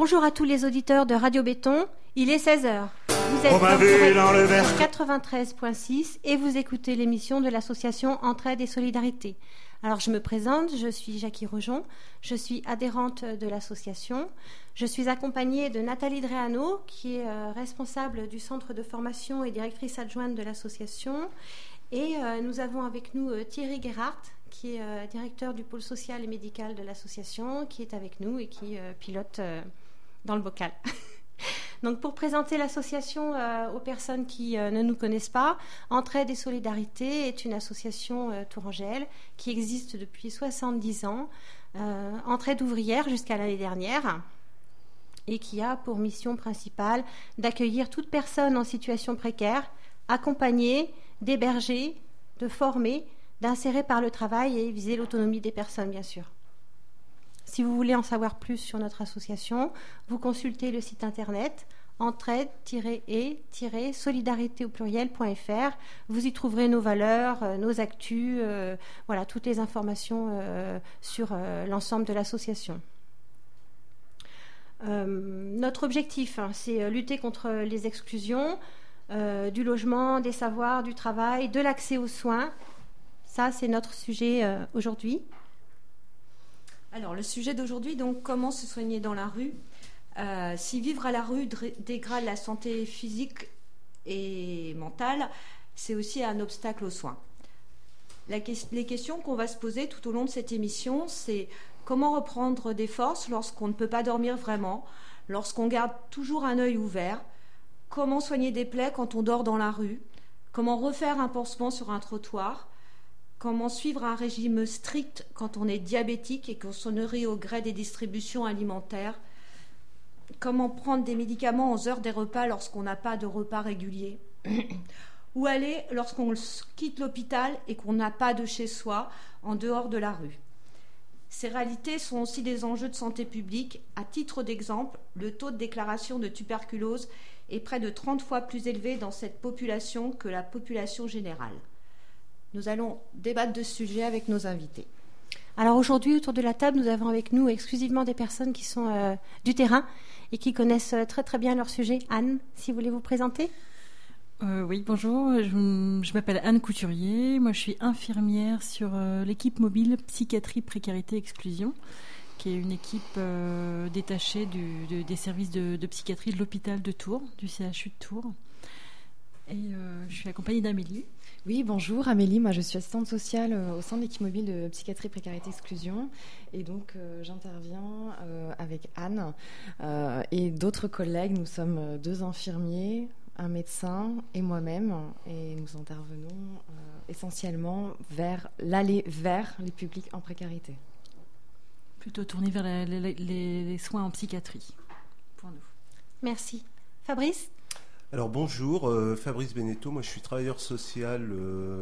Bonjour à tous les auditeurs de Radio Béton, il est 16h. Vous êtes dans le verre 93.6 et vous écoutez l'émission de l'association Entraide et Solidarité. Alors je me présente, je suis Jackie Rojon, je suis adhérente de l'association. Je suis accompagnée de Nathalie Dreano, qui est responsable du centre de formation et directrice adjointe de l'association. Et nous avons avec nous Thierry Gerhardt, qui est directeur du pôle social et médical de l'association, qui est avec nous et qui pilote dans le bocal. Donc pour présenter l'association aux personnes qui ne nous connaissent pas, Entraide et Solidarité est une association tourangelle qui existe depuis 70 ans, entraide ouvrière jusqu'à l'année dernière, et qui a pour mission principale d'accueillir toute personne en situation précaire, accompagner, d'héberger, de former, d'insérer par le travail et viser l'autonomie des personnes, bien sûr. Si vous voulez en savoir plus sur notre association, vous consultez le site internet entraide-et-solidarité au pluriel.fr. Vous y trouverez nos valeurs, nos actus, voilà, toutes les informations sur l'ensemble de l'association. Notre objectif, c'est lutter contre les exclusions, du logement, des savoirs, du travail, de l'accès aux soins. Ça, c'est notre sujet aujourd'hui. Alors, le sujet d'aujourd'hui, donc, comment se soigner dans la rue. Si vivre à la rue dégrade la santé physique et mentale, c'est aussi un obstacle aux soins. Les questions qu'on va se poser tout au long de cette émission, c'est comment reprendre des forces lorsqu'on ne peut pas dormir vraiment, lorsqu'on garde toujours un œil ouvert, comment soigner des plaies quand on dort dans la rue, comment refaire un pansement sur un trottoir, comment suivre un régime strict quand on est diabétique et qu'on se nourrit au gré des distributions alimentaires, comment prendre des médicaments aux heures des repas lorsqu'on n'a pas de repas réguliers, où aller lorsqu'on quitte l'hôpital et qu'on n'a pas de chez soi en dehors de la rue. Ces réalités sont aussi des enjeux de santé publique. À titre d'exemple, le taux de déclaration de tuberculose est près de 30 fois plus élevé dans cette population que la population générale. Nous allons débattre de ce sujet avec nos invités. Alors aujourd'hui, autour de la table, nous avons avec nous exclusivement des personnes qui sont du terrain et qui connaissent très très bien leur sujet. Anne, si vous voulez vous présenter. Oui, bonjour, je m'appelle Anne Couturier, moi je suis infirmière sur l'équipe mobile Psychiatrie, Précarité, Exclusion, qui est une équipe détachée des services de psychiatrie de l'hôpital de Tours, du CHU de Tours. Et je suis accompagnée d'Amélie. Oui, bonjour, Amélie. Moi, je suis assistante sociale au sein de l'équipe mobile de psychiatrie, précarité, exclusion. Et donc, j'interviens avec Anne et d'autres collègues. Nous sommes 2 infirmiers, un médecin et moi-même. Et nous intervenons essentiellement vers l'aller vers les publics en précarité. Plutôt tourné vers les soins en psychiatrie, pour nous. Merci. Fabrice ? Alors bonjour, Fabrice Beneteau, moi je suis travailleur social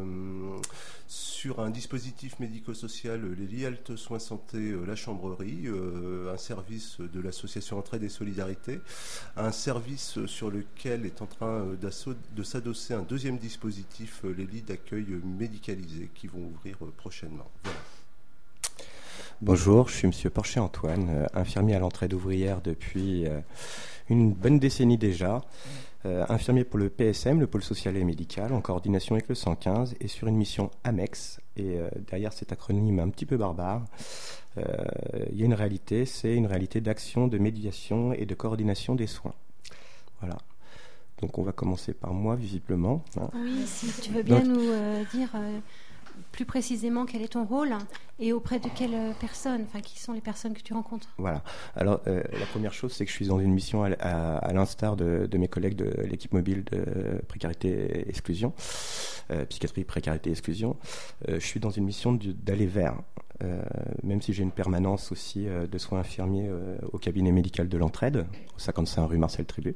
sur un dispositif médico-social, les Lialt Soins Santé, la Chambrerie, un service de l'association Entraide et Solidarité, un service sur lequel est en train de s'adosser un deuxième dispositif, les lits d'accueil médicalisés qui vont ouvrir prochainement. Voilà. Bonjour, je suis monsieur Porcher-Antoine, infirmier à l'entraide ouvrière depuis une bonne décennie déjà. Infirmier pour le PSM, le pôle social et médical, en coordination avec le 115 et sur une mission AMEX. Et derrière cet acronyme un petit peu barbare, il y a une réalité, c'est une réalité d'action, de médiation et de coordination des soins. Voilà. Donc on va commencer par moi, visiblement. Hein. Oui, si tu veux bien nous dire plus précisément quel est ton rôle et auprès de quelles personnes, enfin qui sont les personnes que tu rencontres. Voilà. Alors la première chose, c'est que je suis dans une mission à l'instar de mes collègues de l'équipe mobile de précarité et exclusion, psychiatrie, précarité et exclusion. Je suis dans une mission d'aller vers, même si j'ai une permanence aussi de soins infirmiers au cabinet médical de l'Entraide, au 55 rue Marcel Tribut.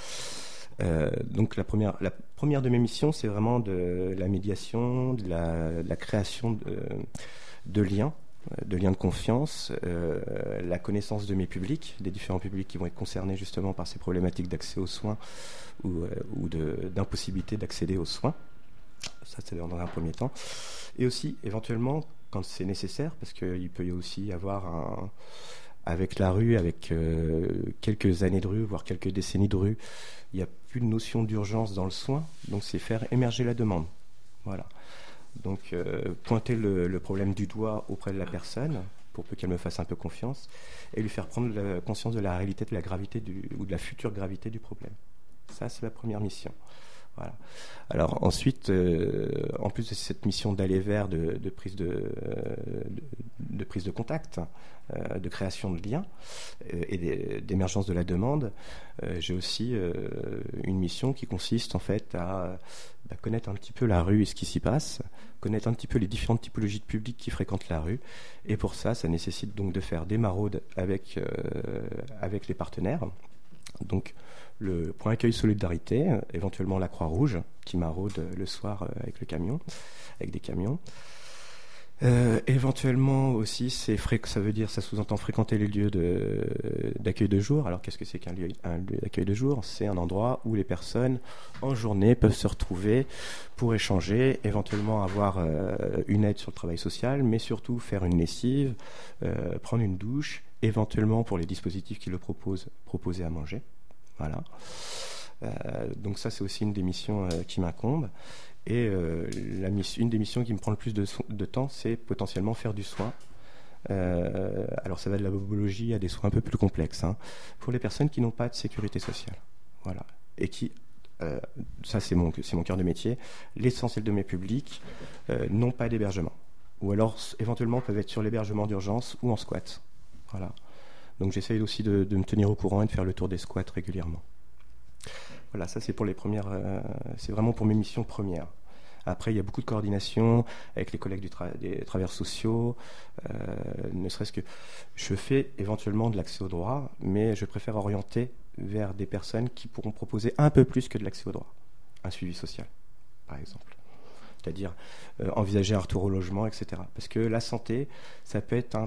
Donc la première de mes missions, c'est vraiment de la médiation, de la création de liens de confiance, la connaissance de mes publics, des différents publics qui vont être concernés justement par ces problématiques d'accès aux soins ou d'impossibilité d'accéder aux soins. Ça, c'est dans un premier temps. Et aussi, éventuellement, quand c'est nécessaire, parce qu'il peut y aussi avoir avec la rue, avec quelques années de rue, voire quelques décennies de rue, il n'y a plus de notion d'urgence dans le soin, donc c'est faire émerger la demande. Voilà. Donc pointer le problème du doigt auprès de la personne, pour peu qu'elle me fasse un peu confiance, et lui faire prendre conscience de la réalité, de la gravité ou de la future gravité du problème. Ça, c'est la première mission. Voilà. Alors ensuite, en plus de cette mission d'aller vers de prise de contact, de création de liens et d'émergence de la demande, j'ai aussi une mission qui consiste en fait à connaître un petit peu la rue et ce qui s'y passe, connaître un petit peu les différentes typologies de publics qui fréquentent la rue, et pour ça nécessite donc de faire des maraudes avec les partenaires. Donc le point accueil solidarité, éventuellement la Croix-Rouge qui maraude le soir avec des camions. Éventuellement aussi, ça sous-entend fréquenter les lieux d'accueil de jour. Alors qu'est-ce que c'est qu'un lieu d'accueil de jour ? C'est un endroit où les personnes en journée peuvent se retrouver pour échanger, éventuellement avoir une aide sur le travail social, mais surtout faire une lessive, prendre une douche, éventuellement pour les dispositifs qui le proposent, proposer à manger. Voilà. Donc ça, c'est aussi une des missions qui m'incombe. Et une des missions qui me prend le plus de temps, c'est potentiellement faire du soin. Alors ça va de la bobologie à des soins un peu plus complexes, hein, pour les personnes qui n'ont pas de sécurité sociale. Voilà. Et qui, ça c'est mon cœur de métier, l'essentiel de mes publics n'ont pas d'hébergement. Ou alors éventuellement peuvent être sur l'hébergement d'urgence ou en squat. Voilà. Donc j'essaye aussi de me tenir au courant et de faire le tour des squats régulièrement. Voilà, ça c'est pour les premières, c'est vraiment pour mes missions premières. Après, il y a beaucoup de coordination avec les collègues des travailleurs sociaux, ne serait-ce que je fais éventuellement de l'accès au droit, mais je préfère orienter vers des personnes qui pourront proposer un peu plus que de l'accès au droit. Un suivi social, par exemple. C'est-à-dire envisager un retour au logement, etc. Parce que la santé, ça peut être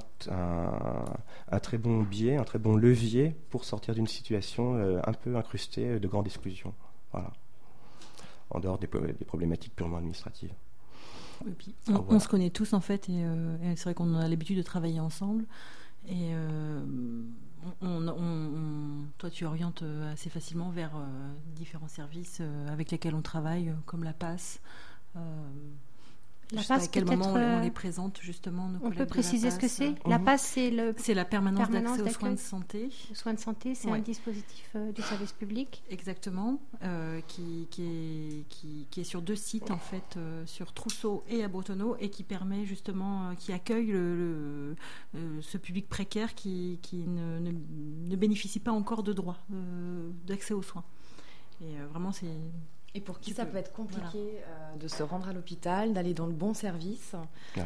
un très bon biais, un très bon levier pour sortir d'une situation un peu incrustée de grande exclusion. Voilà. En dehors des problématiques purement administratives. Et puis, on se connaît tous en fait, et c'est vrai qu'on a l'habitude de travailler ensemble. Et toi, tu orientes assez facilement vers différents services avec lesquels on travaille, comme la PAS. La PAS, à quel moment on les présente présente justement nos on collègues peut préciser de la ce PAS. que c'est. La PAS, c'est la permanence d'accès aux soins de santé. Les soins de santé, c'est un dispositif du service public. Exactement, qui est sur 2 sites en fait, sur Trousseau et à Bretonneau, et qui permet justement, qui accueille ce public précaire qui ne bénéficie pas encore de droit d'accès aux soins. Et vraiment, c'est... Et pour qui ça peut être compliqué de se rendre à l'hôpital, d'aller dans le bon service.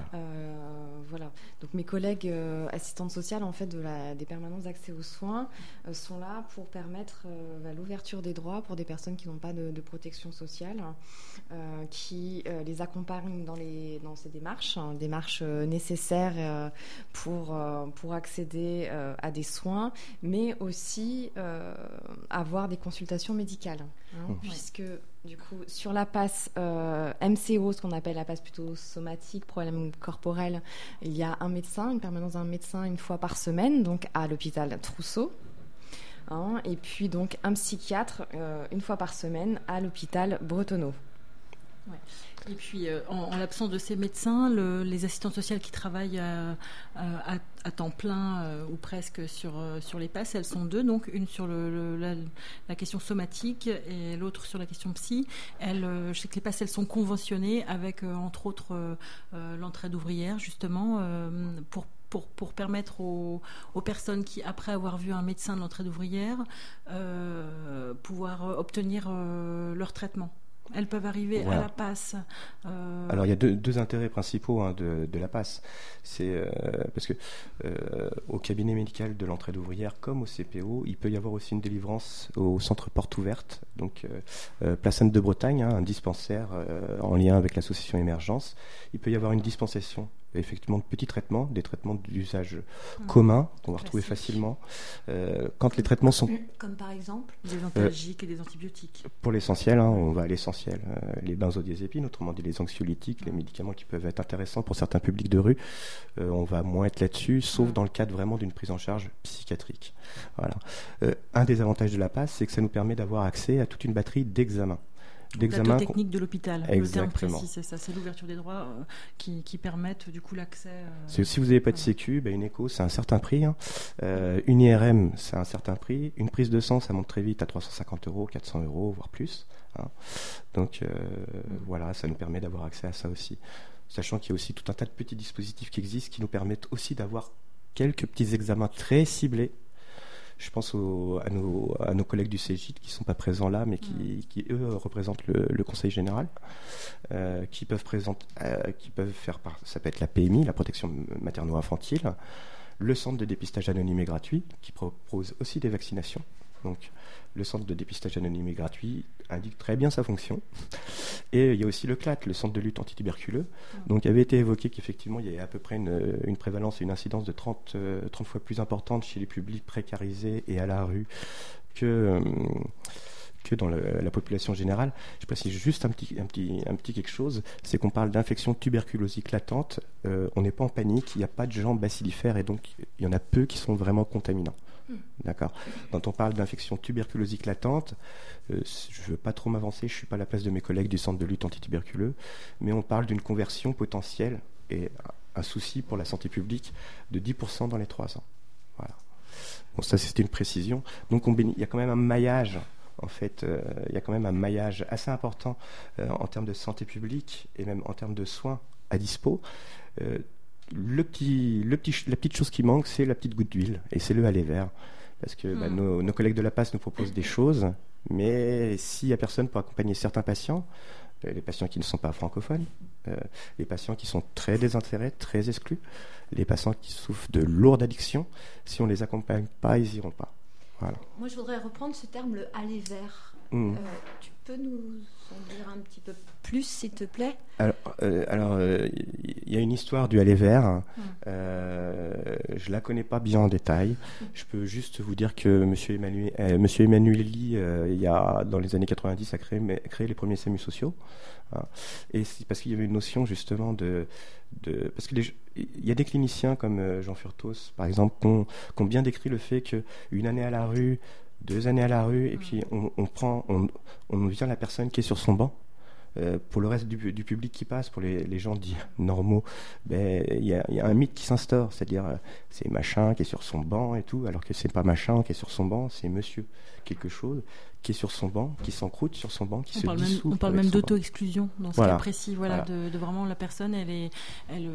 Voilà. Donc mes collègues assistantes sociales en fait des permanences d'accès aux soins sont là pour permettre l'ouverture des droits pour des personnes qui n'ont pas de protection sociale, qui les accompagnent dans ces démarches nécessaires pour accéder à des soins, mais aussi avoir des consultations médicales, puisque du coup, sur la PAS MCO, ce qu'on appelle la PAS plutôt somatique, problème corporel, il y a un médecin, une permanence d'un médecin une fois par semaine, donc à l'hôpital Trousseau. Et puis donc un psychiatre une fois par semaine à l'hôpital Bretonneau. Ouais. Et puis, en l'absence de ces médecins, les assistantes sociales qui travaillent à temps plein ou presque sur les PAS, elles sont 2, donc une sur la question somatique et l'autre sur la question psy. Je sais que les PAS, elles sont conventionnées avec, entre autres, l'entraide ouvrière, justement, pour permettre aux personnes qui, après avoir vu un médecin de l'entraide ouvrière, pouvoir obtenir leur traitement. Elles peuvent arriver à la PAS. Alors il y a deux intérêts principaux de la PAS. C'est parce que au cabinet médical de l'entraide ouvrière comme au CPO, il peut y avoir aussi une délivrance au centre Porte Ouverte, donc Place Sainte de Bretagne, un dispensaire en lien avec l'association Émergence. Il peut y avoir une dispensation effectivement de petits traitements, des traitements d'usage commun qu'on va retrouver facilement. Quand les traitements sont... Comme par exemple des antalgiques et des antibiotiques. Pour l'essentiel, on va à l'essentiel. Les benzodiazépines, autrement dit les anxiolytiques, les médicaments qui peuvent être intéressants pour certains publics de rue, on va moins être là-dessus, sauf dans le cadre vraiment d'une prise en charge psychiatrique. Voilà. Un des avantages de la PAS, c'est que ça nous permet d'avoir accès à toute une batterie d'examens. Plateau technique de l'hôpital. Exactement. Le terme précis, c'est ça, c'est l'ouverture des droits qui permettent du coup l'accès. Si vous n'avez pas de sécu, une écho c'est un certain prix, une IRM c'est un certain prix, une prise de sang ça monte très vite à 350 €, 400 €, voire plus. Donc voilà, ça nous permet d'avoir accès à ça aussi. Sachant qu'il y a aussi tout un tas de petits dispositifs qui existent qui nous permettent aussi d'avoir quelques petits examens très ciblés. Je pense à nos collègues du CGIT qui ne sont pas présents là, mais qui eux, représentent le Conseil général, qui peuvent faire, ça peut être la PMI, la protection materno-infantile, le centre de dépistage anonyme et gratuit, qui propose aussi des vaccinations. Donc, le centre de dépistage anonyme et gratuit indique très bien sa fonction. Et il y a aussi le CLAT, le centre de lutte antituberculeux. Donc, il avait été évoqué qu'effectivement, il y a à peu près une prévalence et une incidence de 30 fois plus importante chez les publics précarisés et à la rue que dans la population générale. Je précise juste un petit quelque chose, c'est qu'on parle d'infection tuberculosique latente. On n'est pas en panique, il n'y a pas de gens bacillifères et donc il y en a peu qui sont vraiment contaminants. D'accord. Quand on parle d'infection tuberculosique latente, je ne veux pas trop m'avancer, je ne suis pas à la place de mes collègues du centre de lutte antituberculeux, mais on parle d'une conversion potentielle et un souci pour la santé publique de 10% dans les 3 ans. Voilà. Bon, ça c'était une précision. Donc il y a quand même un maillage. En fait, il y a quand même un maillage assez important en termes de santé publique et même en termes de soins à dispo. La petite chose qui manque, c'est la petite goutte d'huile, et c'est le aller vert. Parce que nos collègues de la PAS nous proposent des choses, mais s'il n'y a personne pour accompagner certains patients, les patients qui ne sont pas francophones, les patients qui sont très désintéressés, très exclus, les patients qui souffrent de lourdes addictions, si on ne les accompagne pas, ils n'iront pas. Voilà. Moi, je voudrais reprendre ce terme, le aller vers. Tu peux nous en dire un petit peu plus, s'il te plaît ? Alors, il y a une histoire du aller vers. Je la connais pas bien en détail. Je peux juste vous dire que Monsieur Emmanueli, dans les années 90, a créé les premiers SAMU sociaux. Et c'est parce qu'il y avait une notion justement parce que il y a des cliniciens comme Jean Furtos, par exemple, qui ont bien décrit le fait qu'une année à la rue, 2 années à la rue, et puis on vient la personne qui est sur son banc. Pour le reste du public qui passe, pour les gens dits normaux, il y a un mythe qui s'instaure, c'est-à-dire c'est machin qui est sur son banc et tout, alors que c'est pas machin qui est sur son banc, c'est monsieur quelque chose qui est sur son banc, qui s'encroute sur son banc, qui se dissout. On parle même d'auto-exclusion dans ce cas précis, Voilà. De vraiment la personne, elle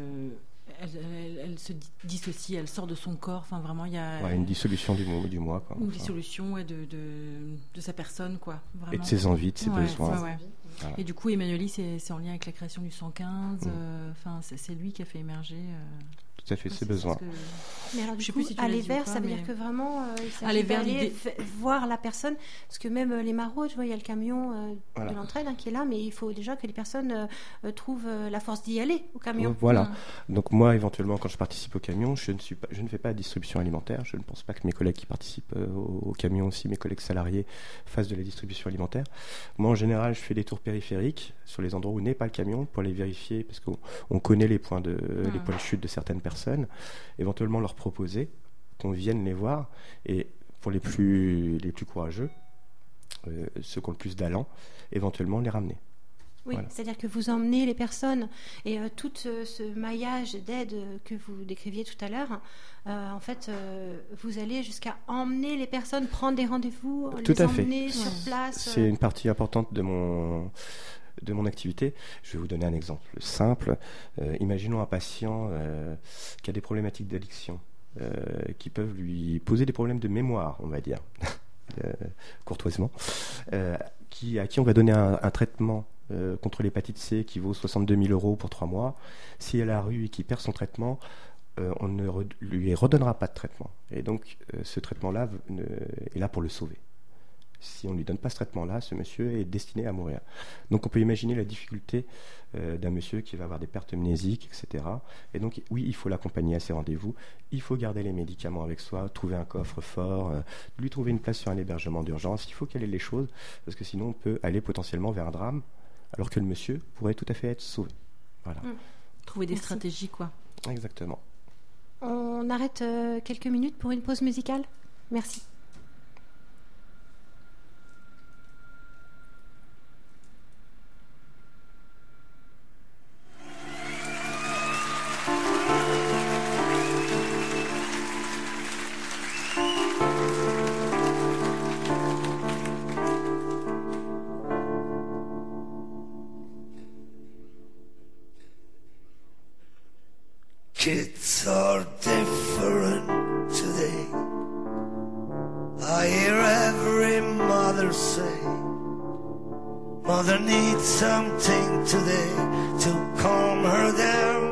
se dissocie, elle sort de son corps. Enfin, vraiment, il y a une dissolution du moi, quoi. Une dissolution de sa personne, quoi. Vraiment. Et de ses envies, de ses besoins. Voilà. Et du coup, Emmanueli, c'est en lien avec la création du 115. C'est lui qui a fait émerger. Tout à fait, ses besoins. Mais alors, du coup, aller vers, ça veut dire que vraiment, il s'agit d'aller voir la personne. Parce que même les maraudes, je vois, il y a le camion de l'entraide qui est là, mais il faut déjà que les personnes trouvent la force d'y aller au camion. Voilà. Donc moi, éventuellement, quand je participe au camion, je ne fais pas de distribution alimentaire. Je ne pense pas que mes collègues qui participent au camion aussi, mes collègues salariés, fassent de la distribution alimentaire. Moi, en général, je fais des tours périphériques sur les endroits où n'est pas le camion pour les vérifier, parce qu'on connaît les points de chute de certaines personnes, éventuellement leur proposer qu'on vienne les voir, et pour les plus courageux, ceux qui ont le plus d'allant, éventuellement les ramener. Oui, voilà. C'est-à-dire que vous emmenez les personnes et tout ce maillage d'aide que vous décriviez tout à l'heure, en fait, vous allez jusqu'à emmener les personnes, prendre des rendez-vous, les emmener sur place. C'est une partie importante de mon activité. Je vais vous donner un exemple simple. Imaginons un patient qui a des problématiques d'addiction, qui peuvent lui poser des problèmes de mémoire, on va dire, courtoisement, à qui on va donner un traitement contre l'hépatite C qui vaut 62 000 € pour 3 mois. Si elle est à la rue et qu'il perd son traitement, on ne lui redonnera pas de traitement. Et donc, ce traitement-là est là pour le sauver. Si on ne lui donne pas ce traitement-là, ce monsieur est destiné à mourir. Donc on peut imaginer la difficulté d'un monsieur qui va avoir des pertes mnésiques, etc. Et donc oui, il faut l'accompagner à ses rendez-vous, il faut garder les médicaments avec soi, trouver un coffre-fort, lui trouver une place sur un hébergement d'urgence, il faut caler les choses, parce que sinon on peut aller potentiellement vers un drame, alors que le monsieur pourrait tout à fait être sauvé. Voilà. Trouver des stratégies, quoi. Exactement. On arrête quelques minutes pour une pause musicale. Merci. Kids are different today. I hear every mother say, mother needs something today to calm her down.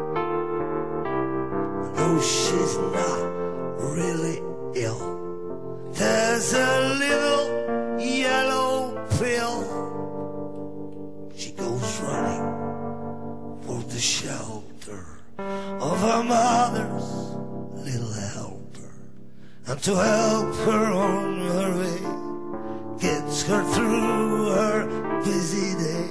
No, she's not really ill. There's a little yellow pill. She goes running for the shelter of her mother's little helper, and to help her on her way, gets her through her busy day.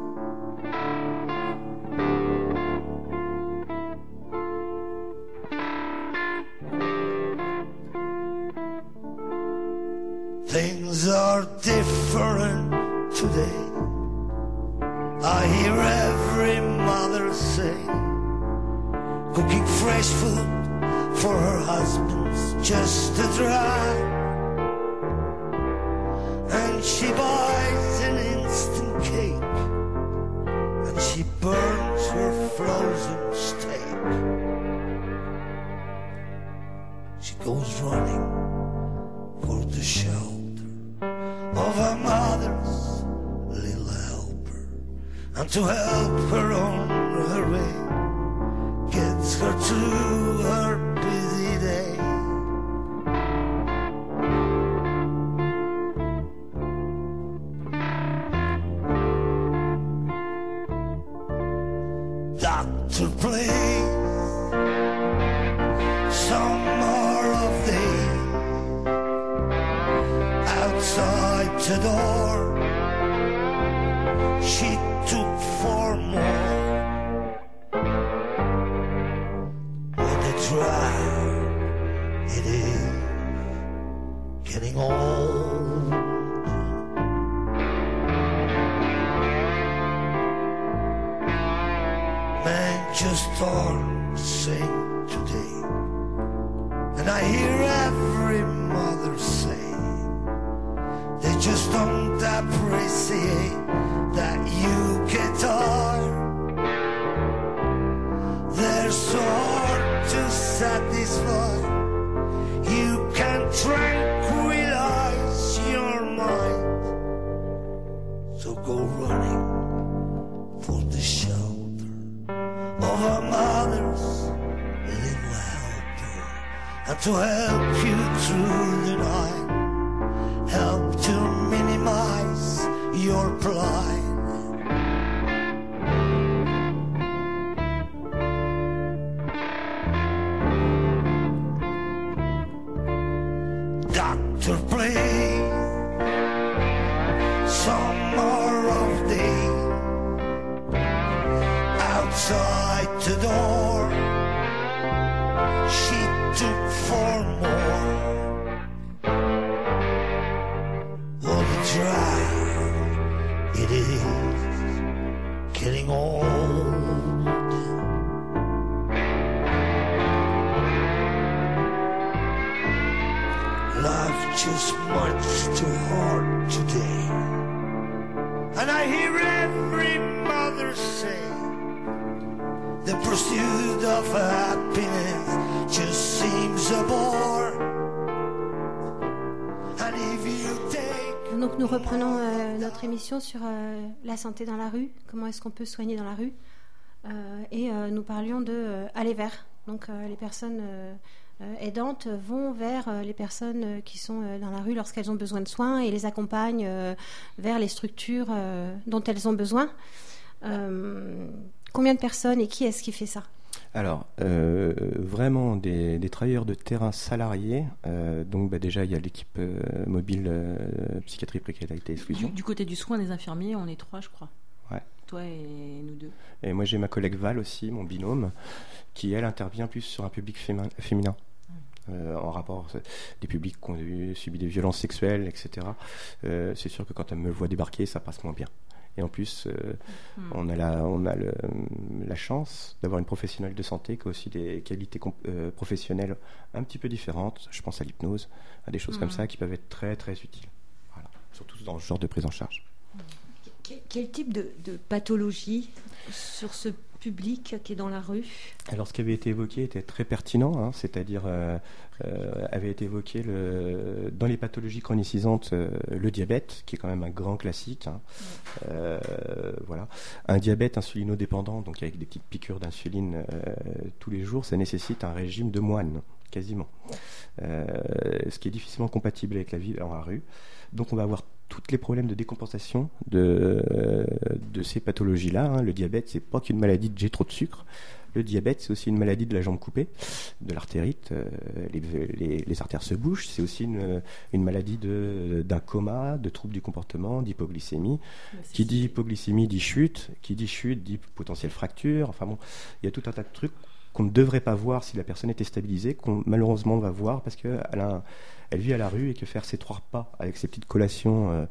Things are different today. I hear every mother say, cooking fresh food for her husband's just to try. And she buys an instant cake, and she burns her frozen steak. She goes running for the shelter of her mother's little helper, and to help her on her way, gets her through her busy day. Doctor plays some more of day outside the door. She took 4 more. It is getting old. Men just aren't the same today, and I hear every mother say, they just don't appreciate that you guitar. They're so hard to satisfy. You can tranquilize your mind. So go running for the shelter of a mother's little helper, and to help you through the night, help to minimize your plight. Doctor play some more of day outside the door. She took 4 more. What a drive it is getting old. Life just much too hard today, and I hear every mother say, the pursuit of happiness just seems a bore. And if you take... Donc nous reprenons notre émission sur la santé dans la rue, comment est-ce qu'on peut soigner dans la rue, et nous parlions de aller vers, donc les personnes aidantes vont vers les personnes qui sont dans la rue lorsqu'elles ont besoin de soins et les accompagnent vers les structures dont elles ont besoin. Combien de personnes et qui est-ce qui fait ça ? Alors, vraiment des travailleurs de terrain salariés. Donc déjà, il y a l'équipe mobile psychiatrie, précarité, exclusion. Du côté du soin des infirmiers, on est 3, je crois. Ouais. Toi et nous 2. Et moi, j'ai ma collègue Val aussi, mon binôme, qui, elle, intervient plus sur un public féminin. En rapport des publics qui ont subi des violences sexuelles, etc. C'est sûr que quand elle me voit débarquer, ça passe moins bien. Et en plus, on a la chance d'avoir une professionnelle de santé qui a aussi des qualités professionnelles un petit peu différentes. Je pense à l'hypnose, à des choses comme ça qui peuvent être très très utiles. Voilà. Surtout dans ce genre de prise en charge. Quel type de pathologie sur ce public qui est dans la rue ? Alors, ce qui avait été évoqué était très pertinent, c'est-à-dire avait été évoqué dans les pathologies chronicisantes le diabète, qui est quand même un grand classique. Voilà. Un diabète insulinodépendant, donc avec des petites piqûres d'insuline tous les jours, ça nécessite un régime de moine, quasiment. Ce qui est difficilement compatible avec la vie dans la rue. Donc, on va avoir tous les problèmes de décompensation de ces pathologies-là. Le diabète, c'est pas qu'une maladie de j'ai trop de sucre. Le diabète, c'est aussi une maladie de la jambe coupée, de l'artérite. Les artères se bouchent. C'est aussi une maladie d'un coma, de troubles du comportement, d'hypoglycémie. Qui dit hypoglycémie dit chute. Qui dit chute dit potentielle fracture. Enfin bon, il y a tout un tas de trucs qu'on ne devrait pas voir si la personne était stabilisée, qu'on malheureusement va voir parce qu'elle vit à la rue et que faire ses 3 repas avec ses petites collations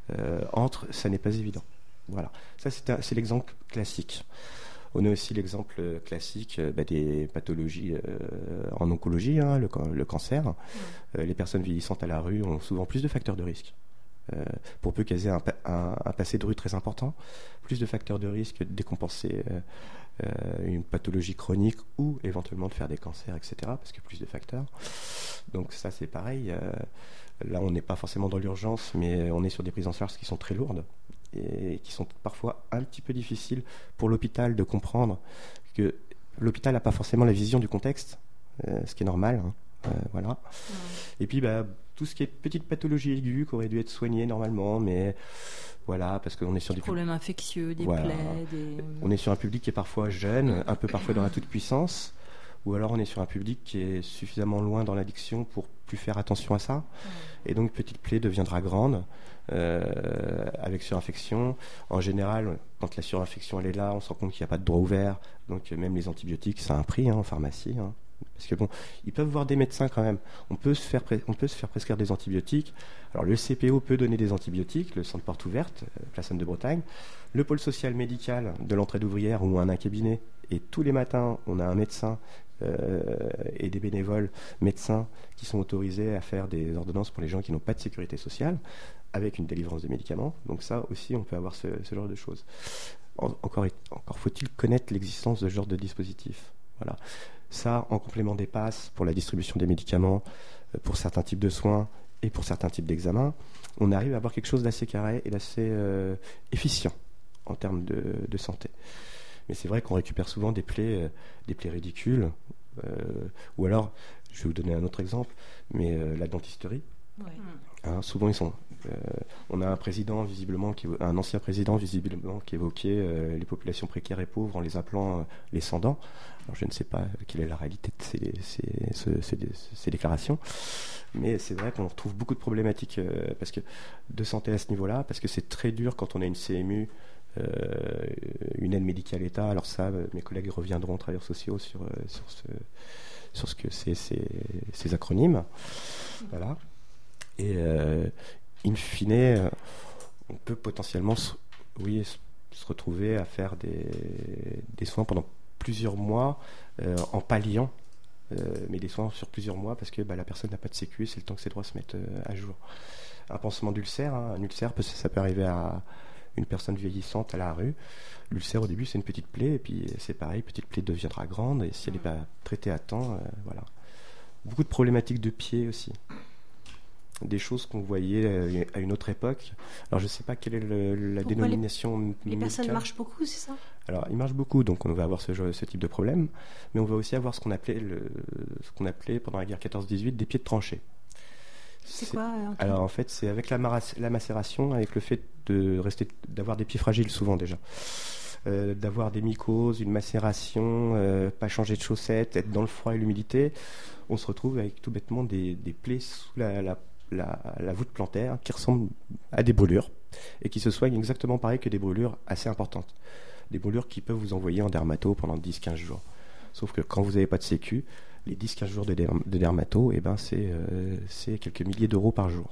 ça n'est pas évident. Voilà. Ça, c'est l'exemple classique. On a aussi l'exemple classique des pathologies en oncologie, le cancer. Les personnes vieillissantes à la rue ont souvent plus de facteurs de risque. Pour peu qu'elles aient un passé de rue très important, plus de facteurs de risque de décompenser une pathologie chronique ou éventuellement de faire des cancers, etc. Parce que plus de facteurs. Donc ça, c'est pareil. Là, on n'est pas forcément dans l'urgence, mais on est sur des prises en charge qui sont très lourdes et qui sont parfois un petit peu difficiles pour l'hôpital de comprendre que l'hôpital n'a pas forcément la vision du contexte, ce qui est normal. Voilà. Et puis, tout ce qui est petite pathologie aiguë qui aurait dû être soignée normalement, mais voilà, parce qu'on est sur des problèmes infectieux, des plaies. On est sur un public qui est parfois jeune, un peu parfois dans la toute-puissance, ou alors on est sur un public qui est suffisamment loin dans l'addiction pour plus faire attention à ça. Et donc, petite plaie deviendra grande, avec surinfection. En général, quand la surinfection elle est là, on se rend compte qu'il n'y a pas de droit ouvert, donc même les antibiotiques, ça a un prix en pharmacie. Parce que ils peuvent voir des médecins quand même. On peut se faire prescrire des antibiotiques. Alors le CPO peut donner des antibiotiques, le centre porte ouverte, place Anne-de-Bretagne. Le pôle social médical de l'entraide ouvrière où on a un cabinet et tous les matins on a un médecin et des bénévoles médecins qui sont autorisés à faire des ordonnances pour les gens qui n'ont pas de sécurité sociale avec une délivrance de médicaments. Donc ça aussi on peut avoir ce genre de choses. Encore faut-il connaître l'existence de ce genre de dispositif. Voilà. Ça, en complément des passes pour la distribution des médicaments, pour certains types de soins et pour certains types d'examens, on arrive à avoir quelque chose d'assez carré et d'assez efficient en termes de santé. Mais c'est vrai qu'on récupère souvent des plaies ridicules, ou alors, je vais vous donner un autre exemple, mais la dentisterie. Ouais. Souvent, on a un président visiblement, un ancien président visiblement qui évoquait les populations précaires et pauvres en les appelant les sans-dents. Alors, je ne sais pas quelle est la réalité de ces déclarations, mais c'est vrai qu'on retrouve beaucoup de problématiques parce que de santé à ce niveau-là, parce que c'est très dur quand on a une CMU, une aide médicale État. Alors ça, mes collègues reviendront, travailleurs sociaux, sur ce que c'est ces acronymes. Voilà. Et in fine, on peut potentiellement se retrouver à faire des soins pendant plusieurs mois en palliant, mais des soins sur plusieurs mois parce que la personne n'a pas de sécu, c'est le temps que ses droits se mettent à jour. Un pansement d'ulcère, un ulcère, ça peut arriver à une personne vieillissante à la rue. L'ulcère au début c'est une petite plaie et puis c'est pareil, petite plaie deviendra grande et si elle n'est pas traitée à temps, voilà. Beaucoup de problématiques de pied aussi. des choses qu'on voyait à une autre époque. Alors je ne sais pas quelle est la Pourquoi dénomination les personnes médicale. marchent beaucoup, c'est ça? Alors ils marchent beaucoup, donc on va avoir ce type de problème, mais on va aussi avoir ce qu'on appelait pendant la guerre 14-18 des pieds de tranchée. C'est quoi Alors en fait, c'est avec la macération, avec le fait d'avoir des pieds fragiles souvent déjà. D'avoir des mycoses, une macération, pas changer de chaussettes, être dans le froid et l'humidité, on se retrouve avec tout bêtement des plaies sous la voûte plantaire qui ressemblent à des brûlures et qui se soignent exactement pareil que des brûlures assez importantes. Des brûlures qui peuvent vous envoyer en dermato pendant 10-15 jours. Sauf que quand vous n'avez pas de sécu, les 10-15 jours de dermato, c'est quelques milliers d'euros par jour.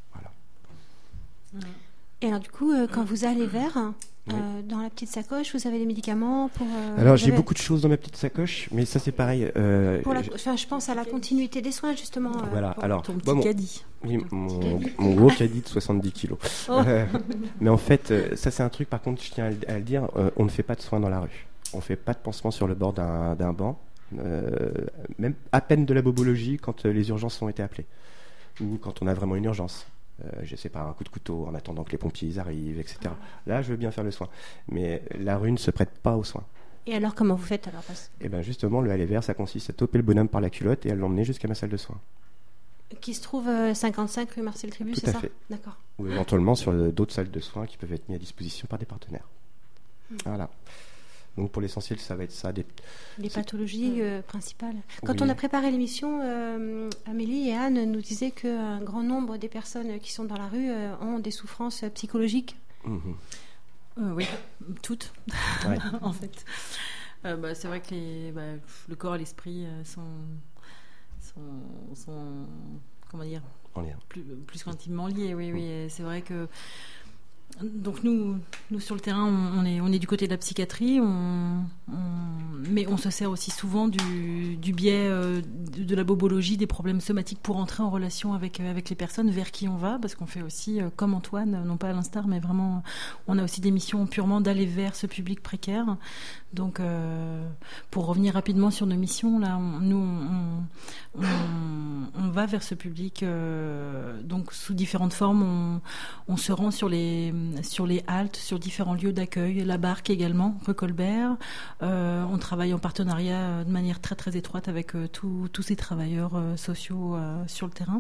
Voilà. Et alors du coup, quand vous allez vers... dans la petite sacoche, vous avez des médicaments pour... Alors j'ai beaucoup de choses dans ma petite sacoche, mais ça c'est pareil. Je pense à la continuité des soins justement. Voilà, alors... Ton petit caddie. Oui, mon gros caddie de 70 kilos. Oh. Mais en fait, ça c'est un truc, par contre, je tiens à le dire, on ne fait pas de soins dans la rue. On ne fait pas de pansement sur le bord d'un banc. Même à peine de la bobologie quand les urgences ont été appelées. Ou quand on a vraiment une urgence. Je sais pas, un coup de couteau en attendant que les pompiers arrivent, etc. Là, je veux bien faire le soin. Mais la rue ne se prête pas aux soins. Et alors, comment vous faites alors? Et bien justement, le aller vert, ça consiste à toper le bonhomme par la culotte et à l'emmener jusqu'à ma salle de soins. Qui se trouve 55 rue Marcel Tribus, c'est ça? Tout à fait. D'accord. Ou éventuellement sur d'autres salles de soins qui peuvent être mises à disposition par des partenaires. Voilà. Donc pour l'essentiel, ça va être ça. Les pathologies principales. Quand Oui. on a préparé l'émission, Amélie et Anne nous disaient qu'un grand nombre des personnes qui sont dans la rue ont des souffrances psychologiques. Oui, toutes, Ouais. en fait. C'est vrai que le corps et l'esprit sont comment dire, En lien. plus qu'intimement liés. Oui, oui. Et c'est vrai que donc nous sur le terrain, on est du côté de la psychiatrie, mais on se sert aussi souvent du biais de la bobologie, des problèmes somatiques pour entrer en relation avec les personnes vers qui on va, parce qu'on fait aussi, comme Antoine, non pas à l'instar, mais vraiment, on a aussi des missions purement d'aller vers ce public précaire. Donc, pour revenir rapidement sur nos missions, là, on va vers ce public, donc sous différentes formes. On se rend sur les haltes, sur différents lieux d'accueil, la Barque également, rue Colbert. On travaille en partenariat de manière très très étroite avec tous ces travailleurs sociaux sur le terrain.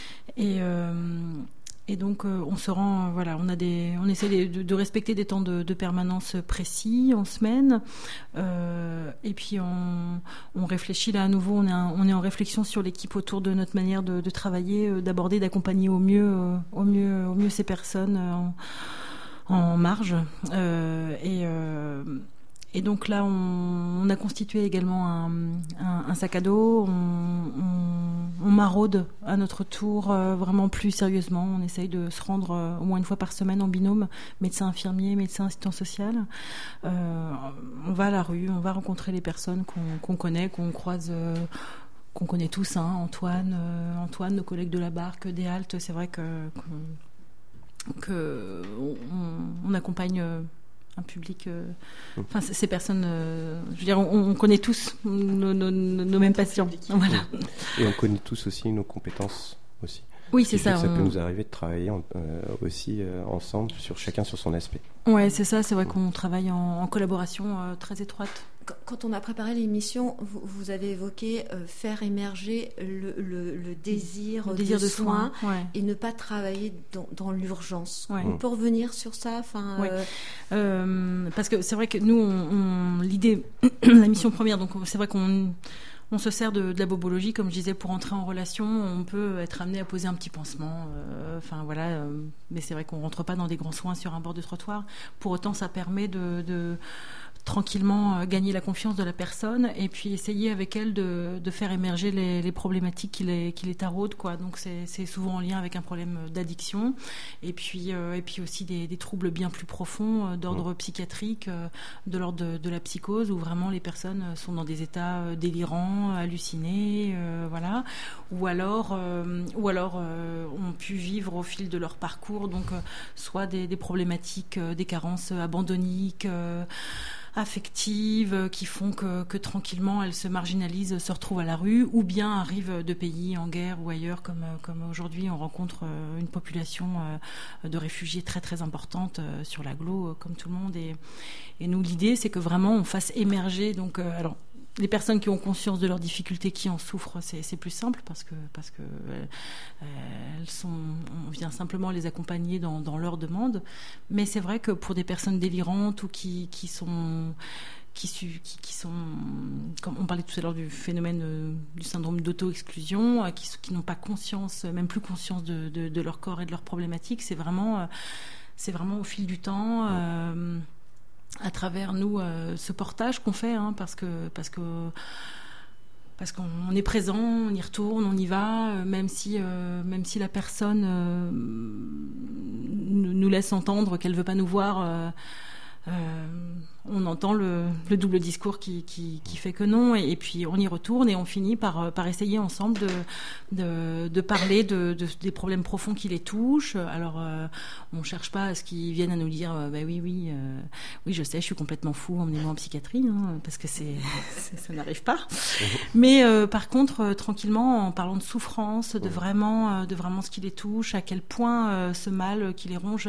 Et donc on se rend, on essaie de respecter des temps de permanence précis en semaine, et puis on réfléchit là à nouveau, on est en réflexion sur l'équipe autour de notre manière de travailler, d'aborder, d'accompagner au mieux ces personnes en marge, et donc là, on a constitué également un sac à dos. On maraude à notre tour vraiment plus sérieusement. On essaye de se rendre au moins une fois par semaine en binôme, médecin infirmier, médecin assistant social. On va à la rue, on va rencontrer les personnes qu'on connaît, qu'on croise, qu'on connaît tous. Antoine, nos collègues de la Barque, des Haltes. C'est vrai qu'on accompagne un public, ces personnes, je veux dire, on connaît tous nos mêmes patients. Voilà. Et on connaît tous aussi nos compétences aussi. Oui, c'est ça. Ça peut nous arriver de travailler aussi ensemble, chacun sur son aspect. Ouais, c'est ça. C'est vrai qu'on travaille en collaboration très étroite. Quand on a préparé l'émission, vous avez évoqué faire émerger le désir de soins, ouais. Et ne pas travailler dans l'urgence. Ouais. On peut revenir sur ça, parce que c'est vrai que nous, l'idée, la mission première, donc c'est vrai qu'on se sert de la bobologie, comme je disais, pour entrer en relation. On peut être amené à poser un petit pansement, mais c'est vrai qu'on rentre pas dans des grands soins sur un bord de trottoir. Pour autant, ça permet de tranquillement gagner la confiance de la personne et puis essayer avec elle de faire émerger les problématiques qui les taraudent, quoi. Donc c'est souvent en lien avec un problème d'addiction et puis aussi des troubles bien plus profonds d'ordre psychiatrique, de l'ordre de la psychose, où vraiment les personnes sont dans des états délirants, hallucinés, voilà, ou alors ont pu vivre au fil de leur parcours, donc soit des problématiques, des carences abandonniques, affectives qui font que tranquillement elles se marginalisent, se retrouvent à la rue, ou bien arrivent de pays en guerre ou ailleurs, comme aujourd'hui on rencontre une population de réfugiés très très importante sur l'agglo, comme tout le monde. Et nous, l'idée, c'est que vraiment on fasse émerger. Donc, alors, les personnes qui ont conscience de leurs difficultés, qui en souffrent, c'est plus simple parce que on vient simplement les accompagner dans leurs demandes. Mais c'est vrai que pour des personnes délirantes ou qui sont, comme on parlait tout à l'heure du phénomène du syndrome d'auto-exclusion, qui n'ont pas conscience, même plus conscience de leur corps et de leurs problématiques, c'est vraiment au fil du temps. À travers nous ce portage qu'on fait, parce qu'on est présent, on y retourne, on y va, même si la personne nous laisse entendre qu'elle veut pas nous voir. On entend le double discours qui fait que non, et puis on y retourne et on finit par essayer ensemble de parler des problèmes profonds qui les touchent. Alors on cherche pas à ce qu'ils viennent à nous dire oui je sais, je suis complètement fou, emmenez-moi en psychiatrie, parce que ça n'arrive pas. Mais par contre tranquillement, en parlant de souffrance, de vraiment ce qui les touche, à quel point ce mal qui les ronge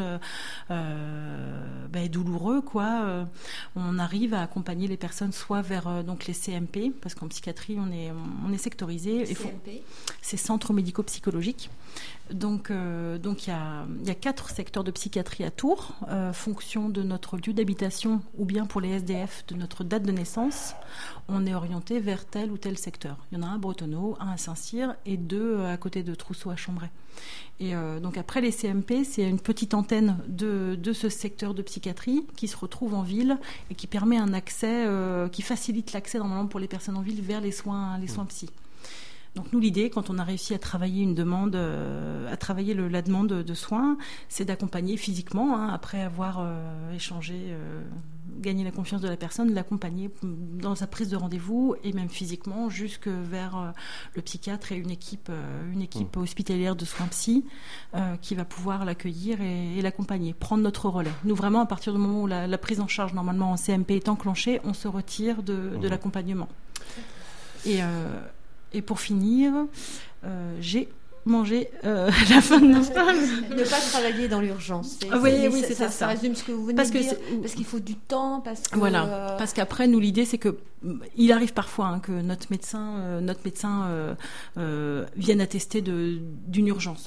est douloureux, quoi. On arrive à accompagner les personnes soit vers donc les CMP, parce qu'en psychiatrie on est sectorisé. CMP, c'est centres médico-psychologiques. Donc il y a 4 secteurs de psychiatrie à Tours, fonction de notre lieu d'habitation ou bien pour les SDF de notre date de naissance, on est orienté vers tel ou tel secteur. Il y en a un à Bretonneau, un à Saint-Cyr et 2 à côté de Trousseau à Chambray. Et donc après les CMP, c'est une petite antenne de ce secteur de psychiatrie qui se retrouve en ville et qui permet un accès, qui facilite l'accès normalement pour les personnes en ville vers les soins psy. Donc nous, l'idée, quand on a réussi à travailler la demande de soins, c'est d'accompagner physiquement, après avoir échangé, gagné la confiance de la personne, l'accompagner dans sa prise de rendez-vous et même physiquement jusque vers le psychiatre et une équipe hospitalière de soins psy qui va pouvoir l'accueillir et l'accompagner, prendre notre relais. Nous, vraiment, à partir du moment où la prise en charge normalement en CMP est enclenchée, on se retire de l'accompagnement. Et pour finir, j'ai mangé la fin de notre phrase. Ne pas travailler dans l'urgence. Oui, c'est ça. Ça résume ce que vous venez de dire. Parce qu'il faut du temps. Parce qu'après, nous, l'idée, c'est que il arrive parfois que notre médecin vienne attester d'une urgence,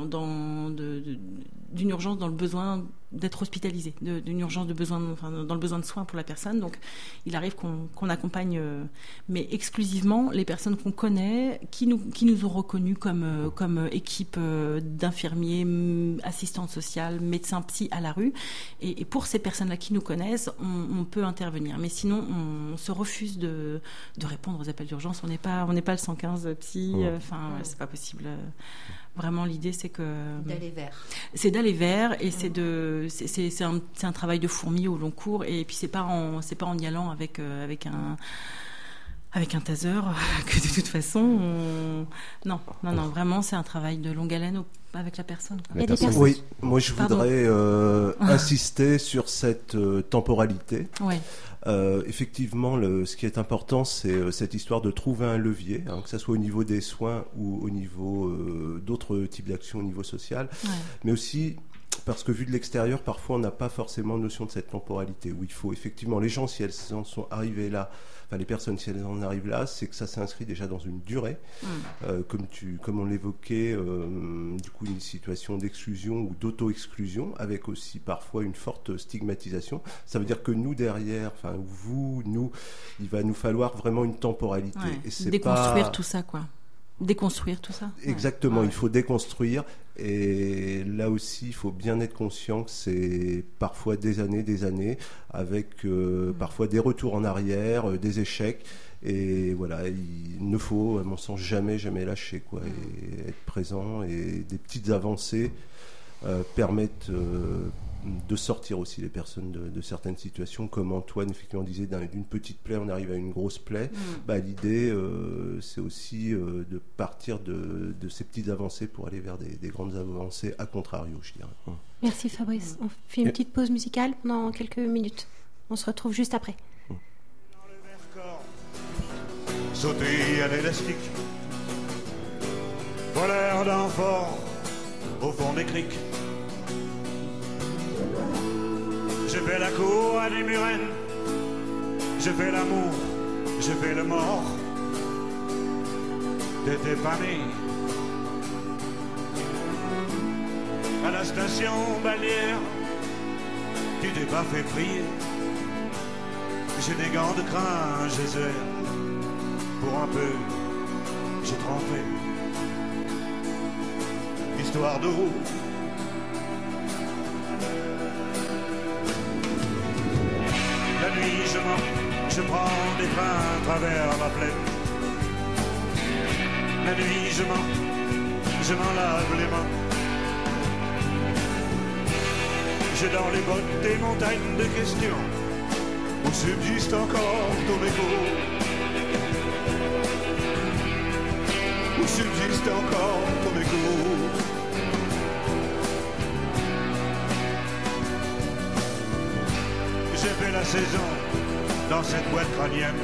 d'une urgence dans le besoin d'être hospitalisé, d'une urgence dans le besoin de soins pour la personne. Donc, il arrive qu'on accompagne, mais exclusivement les personnes qu'on connaît, qui nous ont reconnus comme équipe d'infirmiers, assistantes sociales, médecins psy à la rue. Et pour ces personnes-là qui nous connaissent, on peut intervenir. Mais sinon, on se refuse de répondre aux appels d'urgence. On n'est pas le 115 psy. C'est pas possible. Vraiment, l'idée, c'est d'aller vers, et c'est un travail de fourmi au long cours, et puis c'est pas en y allant avec un taser que de toute façon non, vraiment c'est un travail de longue haleine avec la personne. Oui, moi je voudrais insister sur cette temporalité. Ouais. Effectivement, ce qui est important, c'est cette histoire de trouver un levier, que ce soit au niveau des soins ou au niveau d'autres types d'actions au niveau social, mais aussi parce que vu de l'extérieur, parfois on n'a pas forcément notion de cette temporalité, où il faut effectivement, les gens, si elles en sont arrivées là, les personnes, si elles en arrivent là, c'est que ça s'inscrit déjà dans une durée, comme on l'évoquait, du coup une situation d'exclusion ou d'auto-exclusion, avec aussi parfois une forte stigmatisation. Ça veut dire que nous derrière, il va nous falloir vraiment une temporalité. Et c'est déconstruire tout ça, quoi. Déconstruire tout ça. Exactement, il faut déconstruire. Et là aussi, il faut bien être conscient que c'est parfois des années, avec parfois des retours en arrière, des échecs. Et voilà, il ne faut, à mon sens, jamais lâcher, quoi. Et être présent, et des petites avancées permettent de sortir aussi les personnes de certaines situations, comme Antoine effectivement disait, d'une petite plaie on arrive à une grosse plaie. L'idée c'est aussi de partir de ces petites avancées pour aller vers des grandes avancées, à contrario, je dirais. Merci Fabrice. On fait une petite pause musicale pendant quelques minutes. On se retrouve juste après. Sauter à l'élastique, voleur d'enfort au fond des criques. Je fais la cour à des murennes, je fais l'amour, je fais le mort. T'étais pas né. À la station balnéaire, tu t'es pas fait prier. J'ai des gants de crin, geyser. Pour un peu, j'ai trempé. Histoire d'eau. La nuit, je prends des trains à travers la plaine. La nuit, je m'en lave les mains. J'ai dans les bottes des montagnes de questions où subsiste encore ton écho. Où subsiste encore ton écho. J'ai fait la saison dans cette boîte crânienne.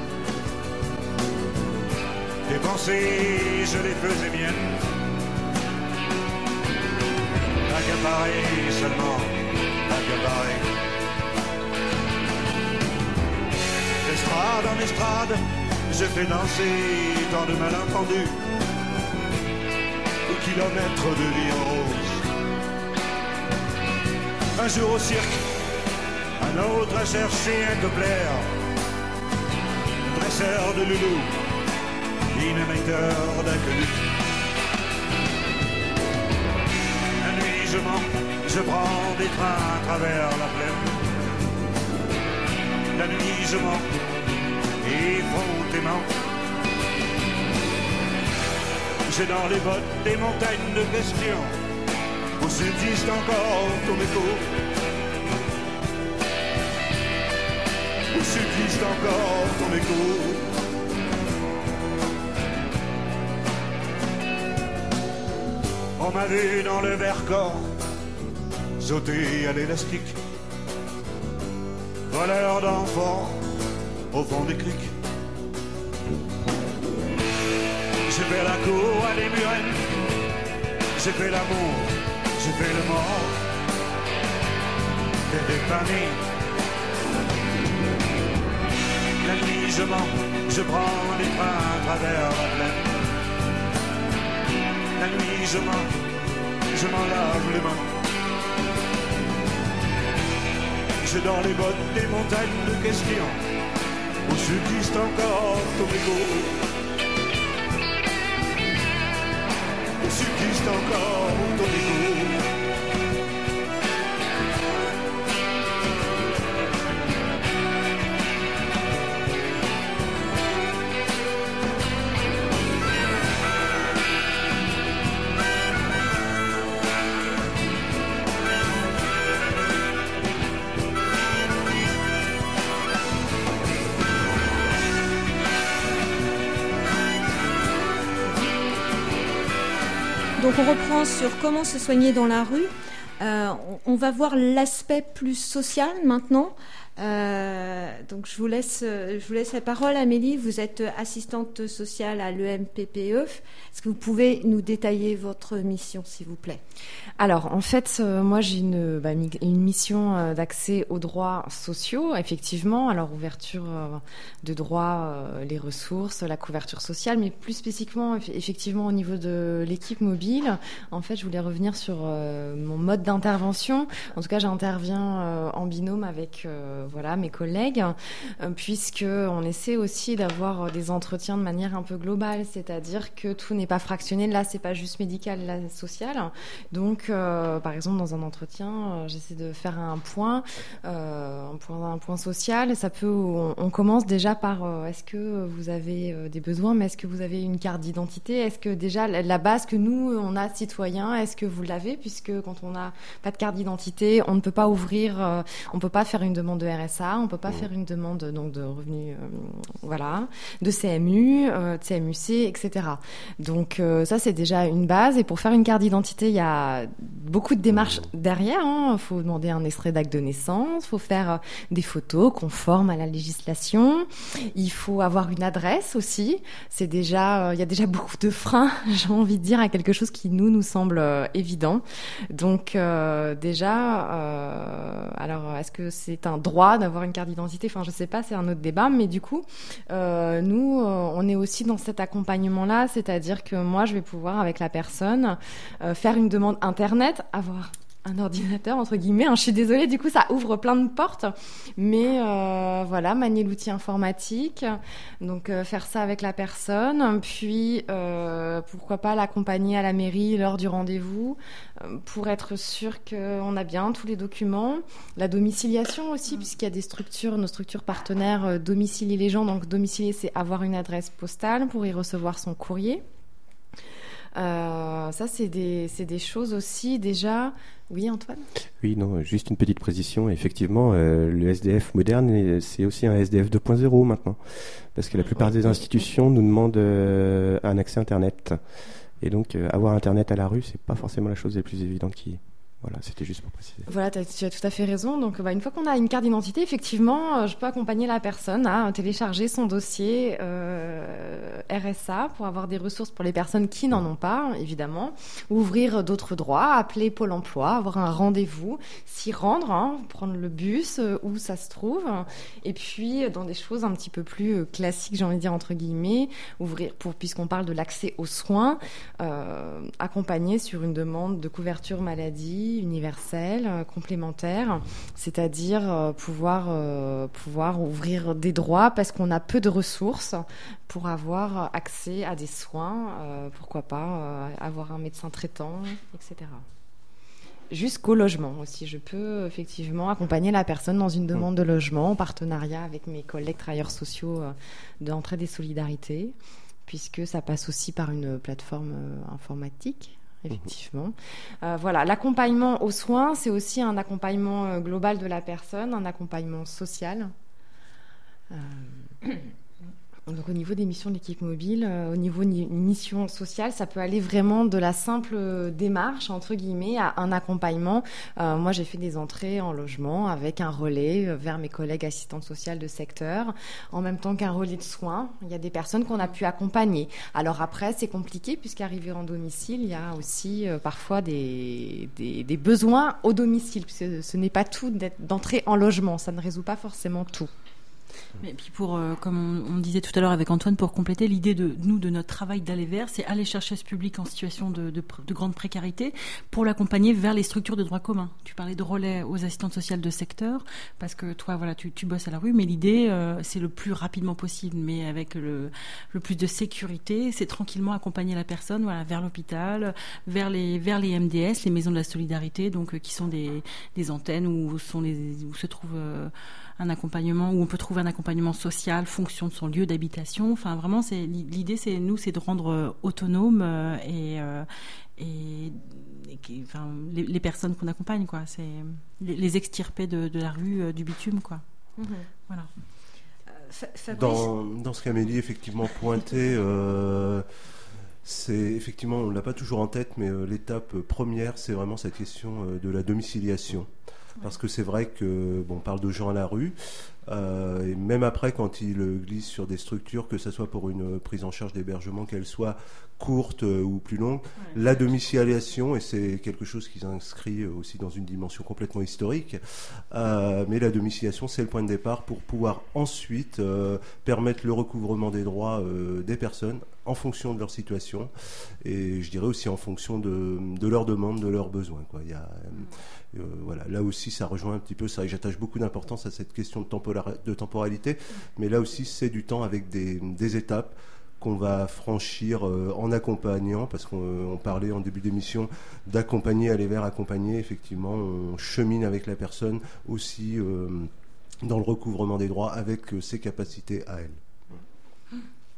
Tes pensées, je les faisais miennes. Accaparé seulement, accaparé. D'estrade en estrade, je fais danser tant de malentendus. Des kilomètres de vie en rose. Un jour au cirque, un autre à chercher un Doppler. Dresseur de loulou, dynamiteur d'inconnus. La nuit je prends des trains à travers la plaine. La nuit je mens, effrontément. J'ai dans les bottes des montagnes de questions où subsiste encore ton écho. Où subsiste encore ton écho. On m'a vu dans le Vercors sauter à l'élastique, voleur d'enfants au fond des criques. J'ai fait la cour à des murennes, j'ai fait l'amour, j'ai fait le mort. T'étais pas né. La nuit je mens, je prends les trains à travers la plaine. La nuit je mens, je m'en lave les mains. J'ai dans les bottes des montagnes de questions où subsiste encore ton écho. Où subsiste encore ton écho. Donc on reprend sur comment se soigner dans la rue. On va voir l'aspect plus social maintenant. Donc je vous laisse la parole, Amélie. Vous êtes assistante sociale à l'EMPPE. Est-ce que vous pouvez nous détailler votre mission, s'il vous plaît? Alors, en fait, moi, j'ai une mission d'accès aux droits sociaux, effectivement. Alors, ouverture de droits, les ressources, la couverture sociale, mais plus spécifiquement, effectivement, au niveau de l'équipe mobile. En fait, je voulais revenir sur mon mode d'intervention. En tout cas, j'interviens en binôme avec mes collègues, puisque on essaie aussi d'avoir des entretiens de manière un peu globale, c'est-à-dire que tout n'est pas fractionné. Là, c'est pas juste médical, là, social. Donc, par exemple, dans un entretien, j'essaie de faire un point social. Ça peut, on commence déjà par est-ce que vous avez des besoins, mais est-ce que vous avez une carte d'identité? Est-ce que déjà la base que nous on a citoyen, est-ce que vous l'avez? Puisque quand on n'a pas de carte d'identité, on ne peut pas ouvrir, on peut pas faire une demande de RSA, on peut pas faire une demande donc de revenus, de CMU, de CMU-C, etc. Donc ça c'est déjà une base. Et pour faire une carte d'identité, il y a beaucoup de démarches derrière. Il faut demander un extrait d'acte de naissance, il faut faire des photos conformes à la législation. Il faut avoir une adresse aussi. C'est déjà, il y a déjà beaucoup de freins, j'ai envie de dire, à quelque chose qui nous semble évident. Donc alors est-ce que c'est un droit d'avoir une carte d'identité ? Enfin, je sais pas, c'est un autre débat. Mais du coup, nous, on est aussi dans cet accompagnement-là, c'est-à-dire que moi, je vais pouvoir, avec la personne, faire une demande Internet, avoir un ordinateur, entre guillemets. Je suis désolée, du coup, ça ouvre plein de portes. Mais manier l'outil informatique, donc faire ça avec la personne, puis pourquoi pas l'accompagner à la mairie lors du rendez-vous, pour être sûr qu'on a bien tous les documents. La domiciliation aussi, puisqu'il y a des structures, nos structures partenaires domicilient les gens. Donc domicilier, c'est avoir une adresse postale pour y recevoir son courrier. Ça, c'est des choses aussi déjà. Oui, Antoine ? Oui, non, juste une petite précision. Effectivement, le SDF moderne, c'est aussi un SDF 2.0 maintenant. Parce que la plupart des institutions nous demandent un accès Internet. Et donc, avoir Internet à la rue, c'est pas forcément la chose la plus évidente qui... Voilà, c'était juste pour préciser. Voilà, tu as tout à fait raison. Donc, une fois qu'on a une carte d'identité, effectivement, je peux accompagner la personne à télécharger son dossier RSA pour avoir des ressources pour les personnes qui n'en ont pas, évidemment. Ouvrir d'autres droits, appeler Pôle emploi, avoir un rendez-vous, s'y rendre, prendre le bus où ça se trouve. Et puis, dans des choses un petit peu plus classiques, j'ai envie de dire, entre guillemets, puisqu'on parle de l'accès aux soins, accompagner sur une demande de couverture maladie universelle, complémentaire, c'est-à-dire pouvoir ouvrir des droits parce qu'on a peu de ressources pour avoir accès à des soins, pourquoi pas avoir un médecin traitant, etc. Jusqu'au logement aussi. Je peux effectivement accompagner la personne dans une demande de logement en partenariat avec mes collègues travailleurs sociaux d'Entraide et Solidarité, puisque ça passe aussi par une plateforme informatique. Effectivement. L'accompagnement aux soins, c'est aussi un accompagnement global de la personne, un accompagnement social. Donc au niveau des missions de l'équipe mobile, au niveau d'une mission sociale, ça peut aller vraiment de la simple démarche, entre guillemets, à un accompagnement. Moi, j'ai fait des entrées en logement avec un relais vers mes collègues assistantes sociales de secteur, en même temps qu'un relais de soins. Il y a des personnes qu'on a pu accompagner. Alors après, c'est compliqué, puisqu'arriver en domicile, il y a aussi parfois des besoins au domicile, puisque ce n'est pas tout d'entrer en logement. Ça ne résout pas forcément tout. Mais puis comme on disait tout à l'heure avec Antoine, pour compléter, l'idée de notre travail d'aller vers, c'est aller chercher ce public en situation de grande précarité pour l'accompagner vers les structures de droit commun. Tu parlais de relais aux assistantes sociales de secteur, parce que toi, tu bosses à la rue, mais l'idée, c'est le plus rapidement possible, mais avec le plus de sécurité, c'est tranquillement accompagner la personne, vers l'hôpital, vers les MDS, les maisons de la solidarité, donc qui sont des antennes où se trouve un accompagnement, où on peut trouver un accompagnement social, fonction de son lieu d'habitation. Enfin, vraiment, l'idée, c'est de rendre autonomes les personnes qu'on accompagne, quoi. C'est les extirper de la rue, du bitume, quoi. Voilà. Dans ce qu'Amélie effectivement pointait, c'est effectivement, on ne l'a pas toujours en tête, mais l'étape première, c'est vraiment cette question de la domiciliation. Parce que c'est vrai que on parle de gens à la rue, et même après, quand ils glissent sur des structures, que ce soit pour une prise en charge d'hébergement, qu'elle soit courte ou plus longue, la domiciliation, et c'est quelque chose qui s'inscrit aussi dans une dimension complètement historique, mais la domiciliation, c'est le point de départ pour pouvoir ensuite permettre le recouvrement des droits des personnes en fonction de leur situation, et je dirais aussi en fonction de leurs demandes, de leurs besoins, quoi. Il y a, là aussi, ça rejoint un petit peu ça, et j'attache beaucoup d'importance à cette question de temporalité, mais là aussi, c'est du temps avec des étapes qu'on va franchir en accompagnant, parce qu'on parlait en début d'émission d'accompagner, aller vers accompagner. Effectivement, on chemine avec la personne aussi dans le recouvrement des droits avec ses capacités à elle.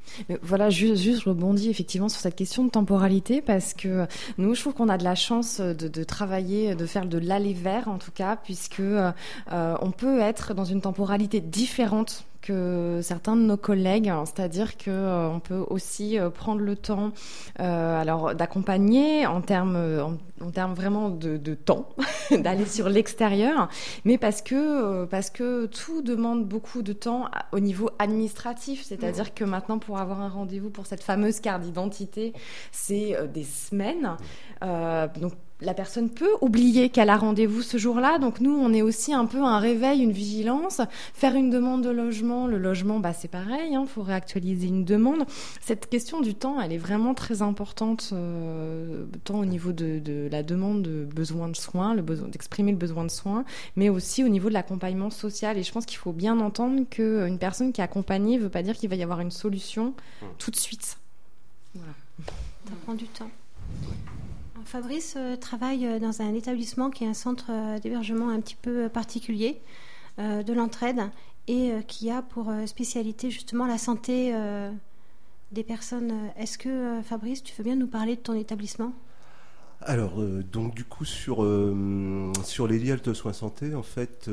Mais voilà, juste je rebondis effectivement sur cette question de temporalité parce que nous, je trouve qu'on a de la chance de travailler, de faire de l'aller vers en tout cas, puisque on peut être dans une temporalité différente que certains de nos collègues, c'est-à-dire que on peut aussi prendre le temps alors d'accompagner en termes vraiment de temps d'aller sur l'extérieur, mais parce que tout demande beaucoup de temps au niveau administratif, c'est-à-dire que maintenant pour avoir un rendez-vous pour cette fameuse carte d'identité, c'est des semaines, donc la personne peut oublier qu'elle a rendez-vous ce jour-là. Donc nous, on est aussi un peu un réveil, une vigilance. Faire une demande de logement, le logement, c'est pareil, faut réactualiser une demande. Cette question du temps, elle est vraiment très importante, tant au niveau de la demande de besoin de soins, d'exprimer le besoin de soins, mais aussi au niveau de l'accompagnement social. Et je pense qu'il faut bien entendre qu'une personne qui est accompagnée ne veut pas dire qu'il va y avoir une solution tout de suite. Voilà. Ça prend du temps. Fabrice travaille dans un établissement qui est un centre d'hébergement un petit peu particulier, de l'entraide, et qui a pour spécialité justement la santé des personnes. Est-ce que, Fabrice, tu veux bien nous parler de ton établissement ? Alors, donc du coup, sur les lits Altes Soins Santé, en fait,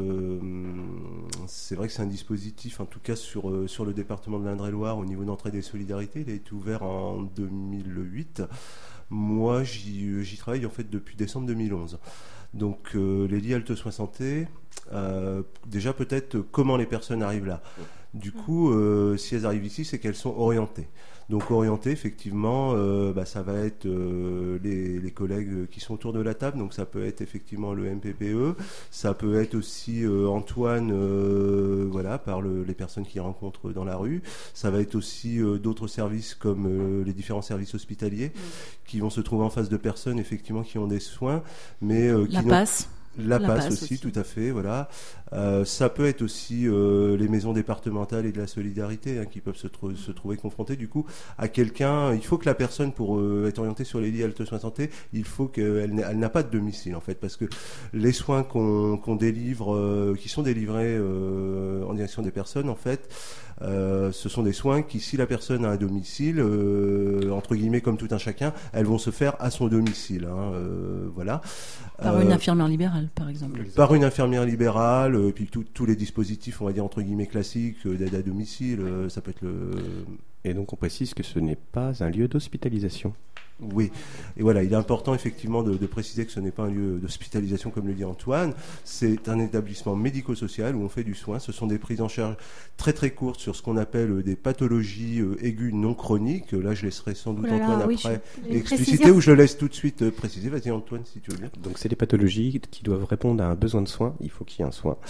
c'est vrai que c'est un dispositif, en tout cas sur le département de l'Indre-et-Loire, au niveau d'Entraide et Solidarité. Il a été ouvert en 2008. Moi, j'y travaille en fait depuis décembre 2011. Donc, les lits Altes Soins Santé, déjà peut-être comment les personnes arrivent là. Du coup, si elles arrivent ici, c'est qu'elles sont orientées. Donc orientées, effectivement, ça va être les collègues qui sont autour de la table. Donc ça peut être effectivement le MPPE, ça peut être aussi Antoine, par les personnes qu'il rencontre dans la rue. Ça va être aussi d'autres services comme les différents services hospitaliers qui vont se trouver en face de personnes effectivement qui ont des soins, mais qui la passe. La passe aussi, tout à fait, voilà. Ça peut être aussi les maisons départementales et de la solidarité qui peuvent se trouver confrontées du coup à quelqu'un. Il faut que la personne, pour être orientée sur les lits Altes Soins Santé, il faut qu'elle n'a pas de domicile en fait, parce que les soins qu'on délivre, qui sont délivrés en direction des personnes en fait, ce sont des soins qui, si la personne a un domicile, entre guillemets comme tout un chacun, elles vont se faire à son domicile, voilà. Par une infirmière libérale, par exemple. Par une infirmière libérale, puis tous les dispositifs, on va dire entre guillemets classiques, d'aide à domicile, ça peut être Et donc on précise que ce n'est pas un lieu d'hospitalisation. Oui, et voilà, il est important effectivement de préciser que ce n'est pas un lieu d'hospitalisation comme le dit Antoine, c'est un établissement médico-social où on fait du soin, ce sont des prises en charge très très courtes sur ce qu'on appelle des pathologies aiguës non chroniques, là je laisserai sans doute Antoine après expliciter ou je le laisse tout de suite préciser, vas-y Antoine si tu veux bien. Donc c'est des pathologies qui doivent répondre à un besoin de soins, il faut qu'il y ait un soin,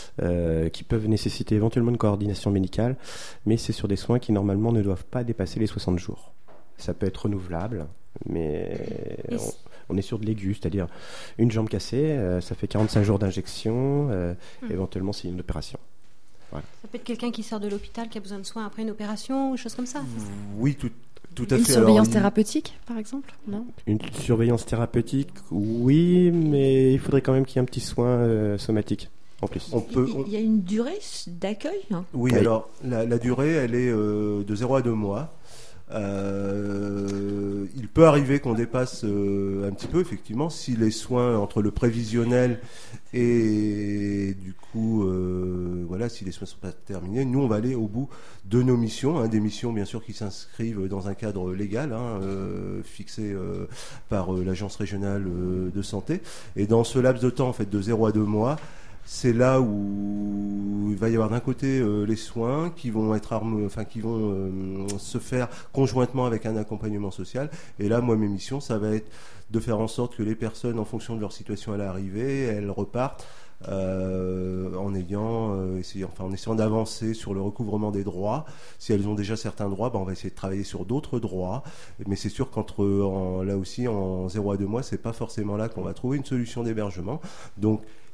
qui peuvent nécessiter éventuellement une coordination médicale, mais c'est sur des soins qui normalement ne doivent pas dépasser les 60 jours. Ça peut être renouvelable, mais on est sur de l'aigu, c'est-à-dire une jambe cassée, ça fait 45 jours d'injection, éventuellement c'est une opération. Voilà. Ça peut être quelqu'un qui sort de l'hôpital, qui a besoin de soins après une opération, ou chose comme ça. Oui, tout à fait. Une surveillance thérapeutique, par exemple, non ? Une surveillance thérapeutique, oui, mais il faudrait quand même qu'il y ait un petit soin somatique. En plus. Il y a une durée d'accueil ? Oui, alors la durée, elle est de 0 à 2 mois. Il peut arriver qu'on dépasse un petit peu, effectivement, si les soins entre le prévisionnel et du coup, si les soins ne sont pas terminés, nous on va aller au bout de nos missions, des missions bien sûr qui s'inscrivent dans un cadre légal fixé par l'agence régionale de santé. Et dans ce laps de temps, en fait, de 0 à 2 mois, c'est là où il va y avoir d'un côté les soins qui vont être se faire conjointement avec un accompagnement social. Et là, moi, mes missions, ça va être de faire en sorte que les personnes, en fonction de leur situation à l'arrivée, elles repartent en essayant d'avancer sur le recouvrement des droits. Si elles ont déjà certains droits, on va essayer de travailler sur d'autres droits. Mais c'est sûr là aussi, en 0 à 2 mois, c'est pas forcément là qu'on va trouver une solution d'hébergement. Donc,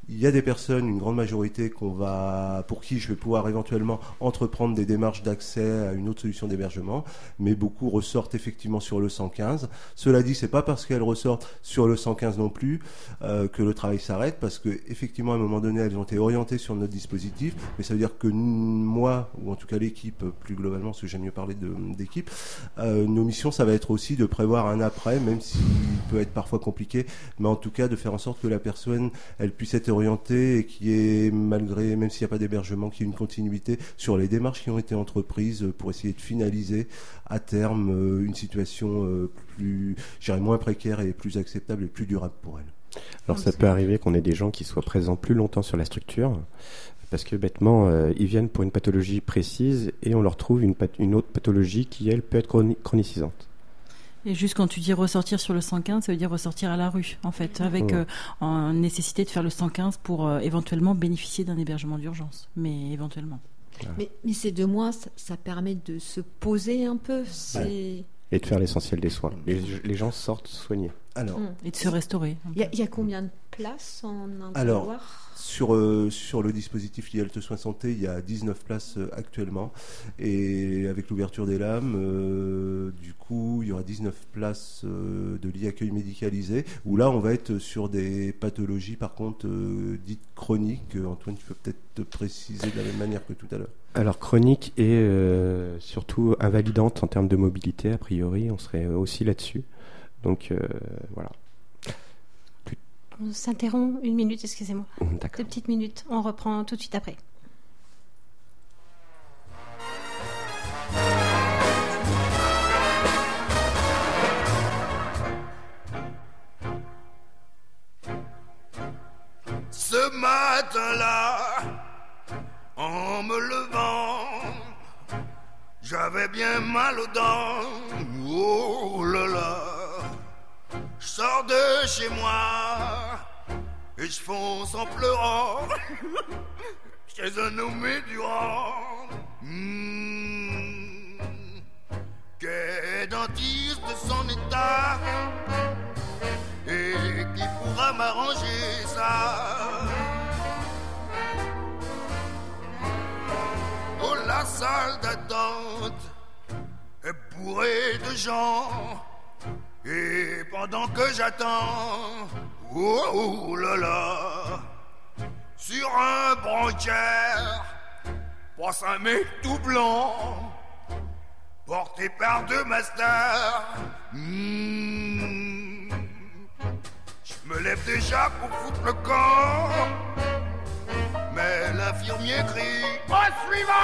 Il y a des personnes, une grande majorité, pour qui je vais pouvoir éventuellement entreprendre des démarches d'accès à une autre solution d'hébergement, mais beaucoup ressortent effectivement sur le 115. Cela dit, c'est pas parce qu'elles ressortent sur le 115 non plus que le travail s'arrête, parce que effectivement, à un moment donné, elles ont été orientées sur notre dispositif, mais ça veut dire que moi, ou en tout cas l'équipe, plus globalement, parce que j'aime mieux parler d'équipe, nos missions, ça va être aussi de prévoir un après, même s'il peut être parfois compliqué, mais en tout cas de faire en sorte que la personne, elle puisse être orientée et qui est, malgré, même s'il n'y a pas d'hébergement, qu'il y ait une continuité sur les démarches qui ont été entreprises pour essayer de finaliser à terme une situation plus, je dirais, moins précaire et plus acceptable et plus durable pour elle. Alors ça peut arriver qu'on ait des gens qui soient présents plus longtemps sur la structure, parce que bêtement, ils viennent pour une pathologie précise et on leur trouve une autre pathologie qui, elle, peut être chronicisante. Et juste quand tu dis ressortir sur le 115, ça veut dire ressortir à la rue, en fait, avec nécessité de faire le 115 pour éventuellement bénéficier d'un hébergement d'urgence, mais éventuellement. Mais ces 2 mois, ça permet de se poser un peu. Et de faire l'essentiel des soins. Les gens sortent soignés. Alors, et de se restaurer. Il y a combien de places en indolore ? Sur le dispositif Lialte Soins Santé, il y a 19 places actuellement, et avec l'ouverture des lames, du coup, il y aura 19 places de lit accueil médicalisé, où là, on va être sur des pathologies, par contre, dites chroniques. Antoine, tu peux peut-être te préciser de la même manière que tout à l'heure. Alors, chronique et surtout invalidante en termes de mobilité, a priori, on serait aussi là-dessus. Donc, voilà. On s'interrompt 1 minute, excusez-moi. D'accord. 2 petites minutes, on reprend tout de suite après. Ce matin-là, en me levant, j'avais bien mal aux dents. Oh là là. Je sors de chez moi et je fonce en pleurant chez un nommé Durand, qui est dentiste de son état et qui pourra m'arranger ça. Oh, la salle d'attente est bourrée de gens. Et pendant que j'attends, oh là là, sur un branquière, passe un mec tout blanc, porté par 2 masters. Je me lève déjà pour foutre le camp, mais l'infirmier crie « Au suivant !»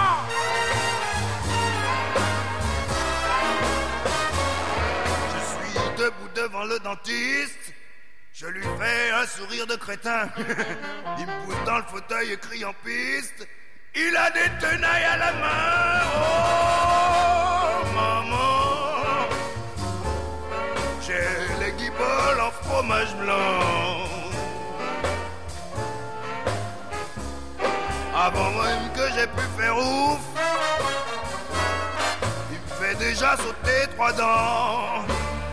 Debout devant le dentiste, je lui fais un sourire de crétin. Il me pousse dans le fauteuil et crie en piste. Il a des tenailles à la main. Oh maman, j'ai les guiboles en fromage blanc. Avant même que j'ai pu faire ouf, il me fait déjà sauter 3 dents.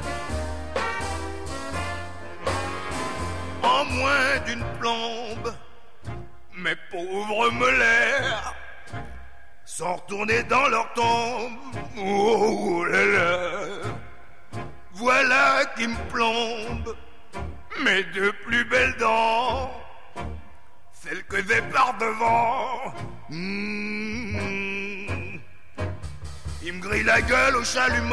En moins d'une plombe, mes pauvres molaires sont retournés dans leur tombe. Oh là là, voilà qui me plombe mes 2 plus belles dents, celles que j'ai par devant. Il me grille la gueule au chalumeau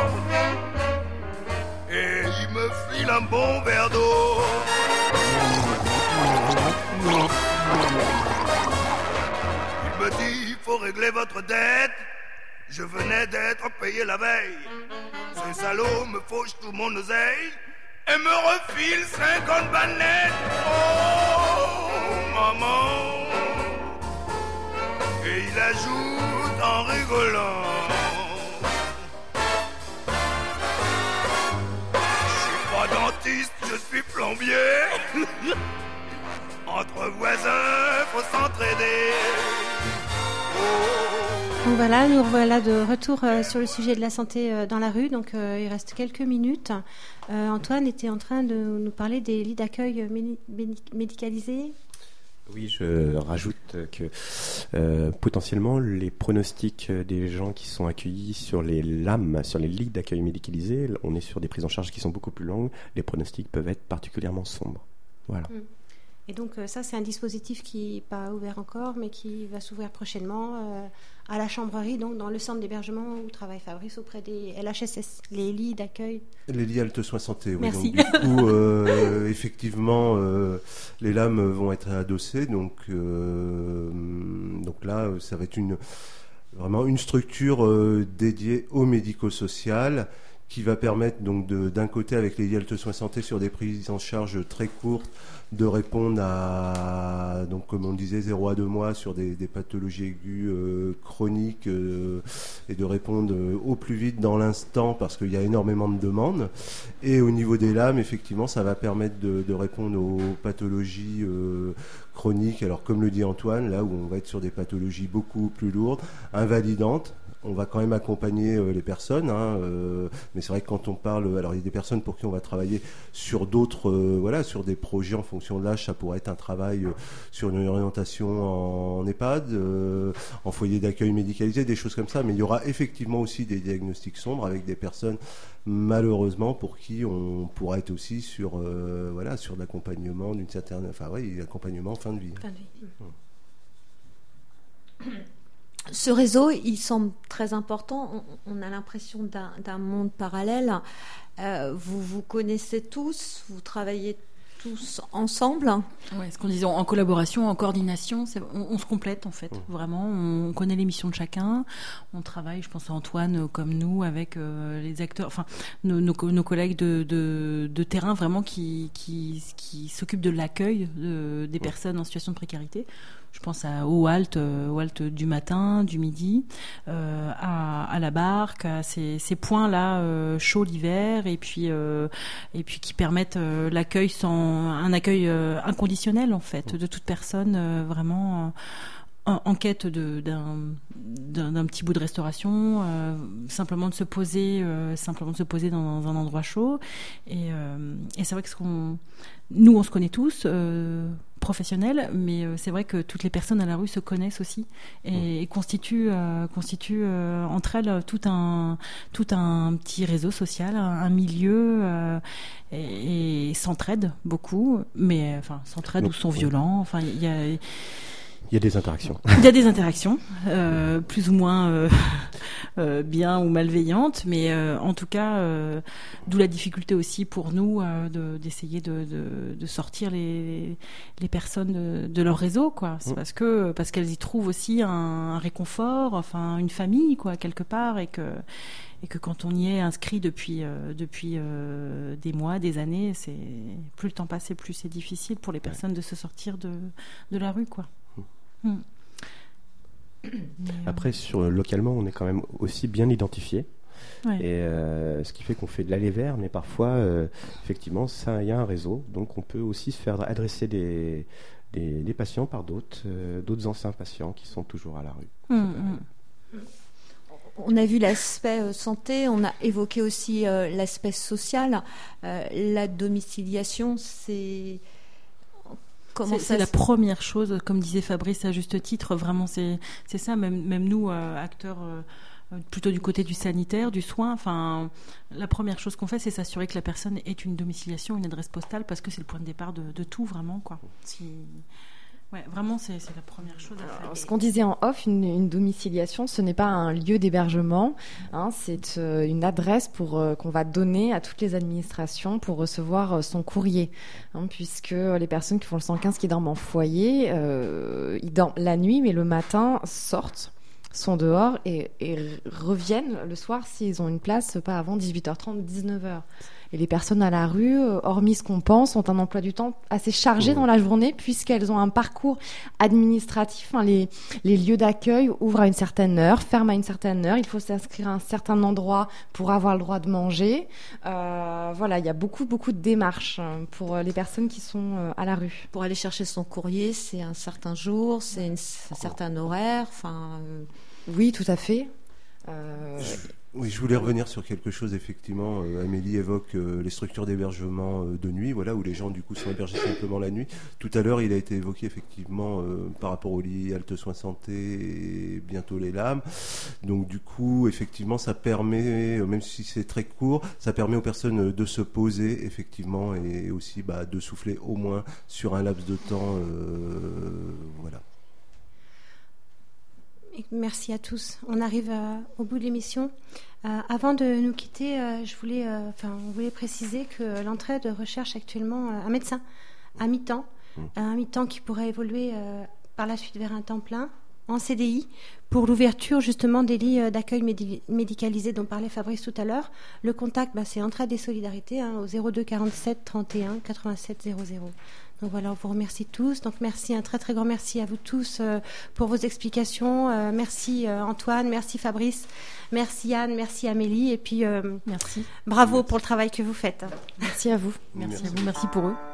et il me file un bon verre d'eau. Il me dit, il faut régler votre dette. Je venais d'être payé la veille. Ce salaud me fauche tout mon oseille et me refile 50 bannettes. Oh, maman. Et il ajoute en rigolant, dentiste, je suis plombier. Entre voisins, faut s'entraider. Oh. Donc voilà, nous revoilà de retour sur le sujet de la santé dans la rue. Donc il reste quelques minutes. Antoine était en train de nous parler des lits d'accueil médicalisés. Oui, je rajoute que potentiellement les pronostics des gens qui sont accueillis sur les LAM, sur les lits d'accueil médicalisés, on est sur des prises en charge qui sont beaucoup plus longues, les pronostics peuvent être particulièrement sombres. Voilà. Et donc ça, c'est un dispositif qui n'est pas ouvert encore, mais qui va s'ouvrir prochainement à la Chambrerie, donc dans le centre d'hébergement où travaille Fabrice auprès des LHSS, les lits d'accueil. Les lits halte soins santé, oui. Merci. Donc, du coup, effectivement, les lames vont être adossées. Donc là, ça va être vraiment une structure dédiée au médico-social qui va permettre donc d'un côté, avec les lits halte soins santé sur des prises en charge très courtes, de répondre à, donc comme on disait, 0 à 2 mois sur des pathologies aiguës chroniques et de répondre au plus vite dans l'instant parce qu'il y a énormément de demandes. Et au niveau des lames, effectivement, ça va permettre de répondre aux pathologies chroniques. Alors comme le dit Antoine, là où on va être sur des pathologies beaucoup plus lourdes, invalidantes. On va quand même accompagner les personnes, mais c'est vrai que quand on parle, alors il y a des personnes pour qui on va travailler sur d'autres, sur des projets en fonction de l'âge, ça pourrait être un travail sur une orientation en EHPAD, en foyer d'accueil médicalisé, des choses comme ça, mais il y aura effectivement aussi des diagnostics sombres avec des personnes malheureusement pour qui on pourra être aussi sur sur l'accompagnement d'une certaine, accompagnement fin de vie. Fin de vie. Ce réseau, il semble très important. On a l'impression d'un monde parallèle. Vous vous connaissez tous, vous travaillez tous ensemble. Ouais, ce qu'on disait, en collaboration, en coordination, on se complète en fait. Vraiment, on connaît les missions de chacun. On travaille, je pense à Antoine comme nous, avec les acteurs, enfin nos collègues de terrain vraiment qui s'occupent de l'accueil des personnes en situation de précarité. Je pense au HALT du matin, du midi, à la barque, à ces points-là chauds l'hiver, et puis qui permettent l'accueil un accueil inconditionnel en fait de toute personne vraiment en quête d'un petit bout de restauration, simplement de se poser dans un endroit chaud. Et c'est vrai que nous on se connaît tous. Professionnels, mais c'est vrai que toutes les personnes à la rue se connaissent aussi et constituent entre elles tout un petit réseau social, un milieu et s'entraident beaucoup, mais s'entraident ou sont violents. Enfin, il y a des interactions. Il y a des interactions, plus ou moins bien ou malveillantes, mais en tout cas, d'où la difficulté aussi pour nous d'essayer de sortir les personnes de leur réseau, quoi. C'est parce qu'elles y trouvent aussi un réconfort, enfin une famille, quoi, quelque part, et que quand on y est inscrit depuis des mois, des années, c'est plus le temps passe, plus c'est difficile pour les personnes de se sortir de la rue, quoi. Après, localement, on est quand même aussi bien identifié. Ouais. Et ce qui fait qu'on fait de l'aller vers, mais parfois, effectivement, il y a un réseau. Donc, on peut aussi se faire adresser des patients par d'autres anciens patients qui sont toujours à la rue. On a vu l'aspect santé, on a évoqué aussi l'aspect social. La domiciliation, c'est la première chose, comme disait Fabrice à juste titre, vraiment c'est ça, même nous acteurs plutôt du côté du sanitaire, du soin, enfin la première chose qu'on fait, c'est s'assurer que la personne ait une domiciliation, une adresse postale, parce que c'est le point de départ de tout, vraiment, quoi. Ouais, vraiment, c'est la première chose à faire. Alors, ce qu'on disait en off, une domiciliation, ce n'est pas un lieu d'hébergement, c'est une adresse qu'on va donner à toutes les administrations pour recevoir son courrier, puisque les personnes qui font le 115, qui dorment en foyer, ils dorment la nuit, mais le matin sortent, sont dehors et reviennent le soir s'ils ont une place, pas avant 18h30, 19h. Et les personnes à la rue, hormis ce qu'on pense, ont un emploi du temps assez chargé dans la journée, puisqu'elles ont un parcours administratif. Les lieux d'accueil ouvrent à une certaine heure, ferment à une certaine heure. Il faut s'inscrire à un certain endroit pour avoir le droit de manger. Il y a beaucoup de démarches pour les personnes qui sont à la rue. Pour aller chercher son courrier, c'est un certain jour, c'est un certain horaire. Oui, tout à fait. Oui, je voulais revenir sur quelque chose, effectivement. Amélie évoque les structures d'hébergement de nuit, voilà, où les gens, du coup, sont hébergés simplement la nuit. Tout à l'heure, il a été évoqué, effectivement, par rapport au lit Halte Soins Santé et bientôt les lames. Donc, du coup, effectivement, ça permet, même si c'est très court, ça permet aux personnes de se poser, effectivement, et aussi de souffler au moins sur un laps de temps. Voilà. Merci à tous. On arrive au bout de l'émission. Avant de nous quitter, on voulait préciser que l'entraide recherche actuellement un médecin à mi-temps, qui pourrait évoluer par la suite vers un temps plein en CDI pour l'ouverture justement des lits d'accueil médicalisés dont parlait Fabrice tout à l'heure. Le contact, c'est Entraide et Solidarité au 02 47 31 87 00. Donc voilà, on vous remercie tous. Donc merci, un très très grand merci à vous tous pour vos explications. Merci Antoine, merci Fabrice, merci Anne, merci Amélie. Et puis merci. Bravo pour le travail que vous faites. Merci à vous. Merci à vous, merci pour eux.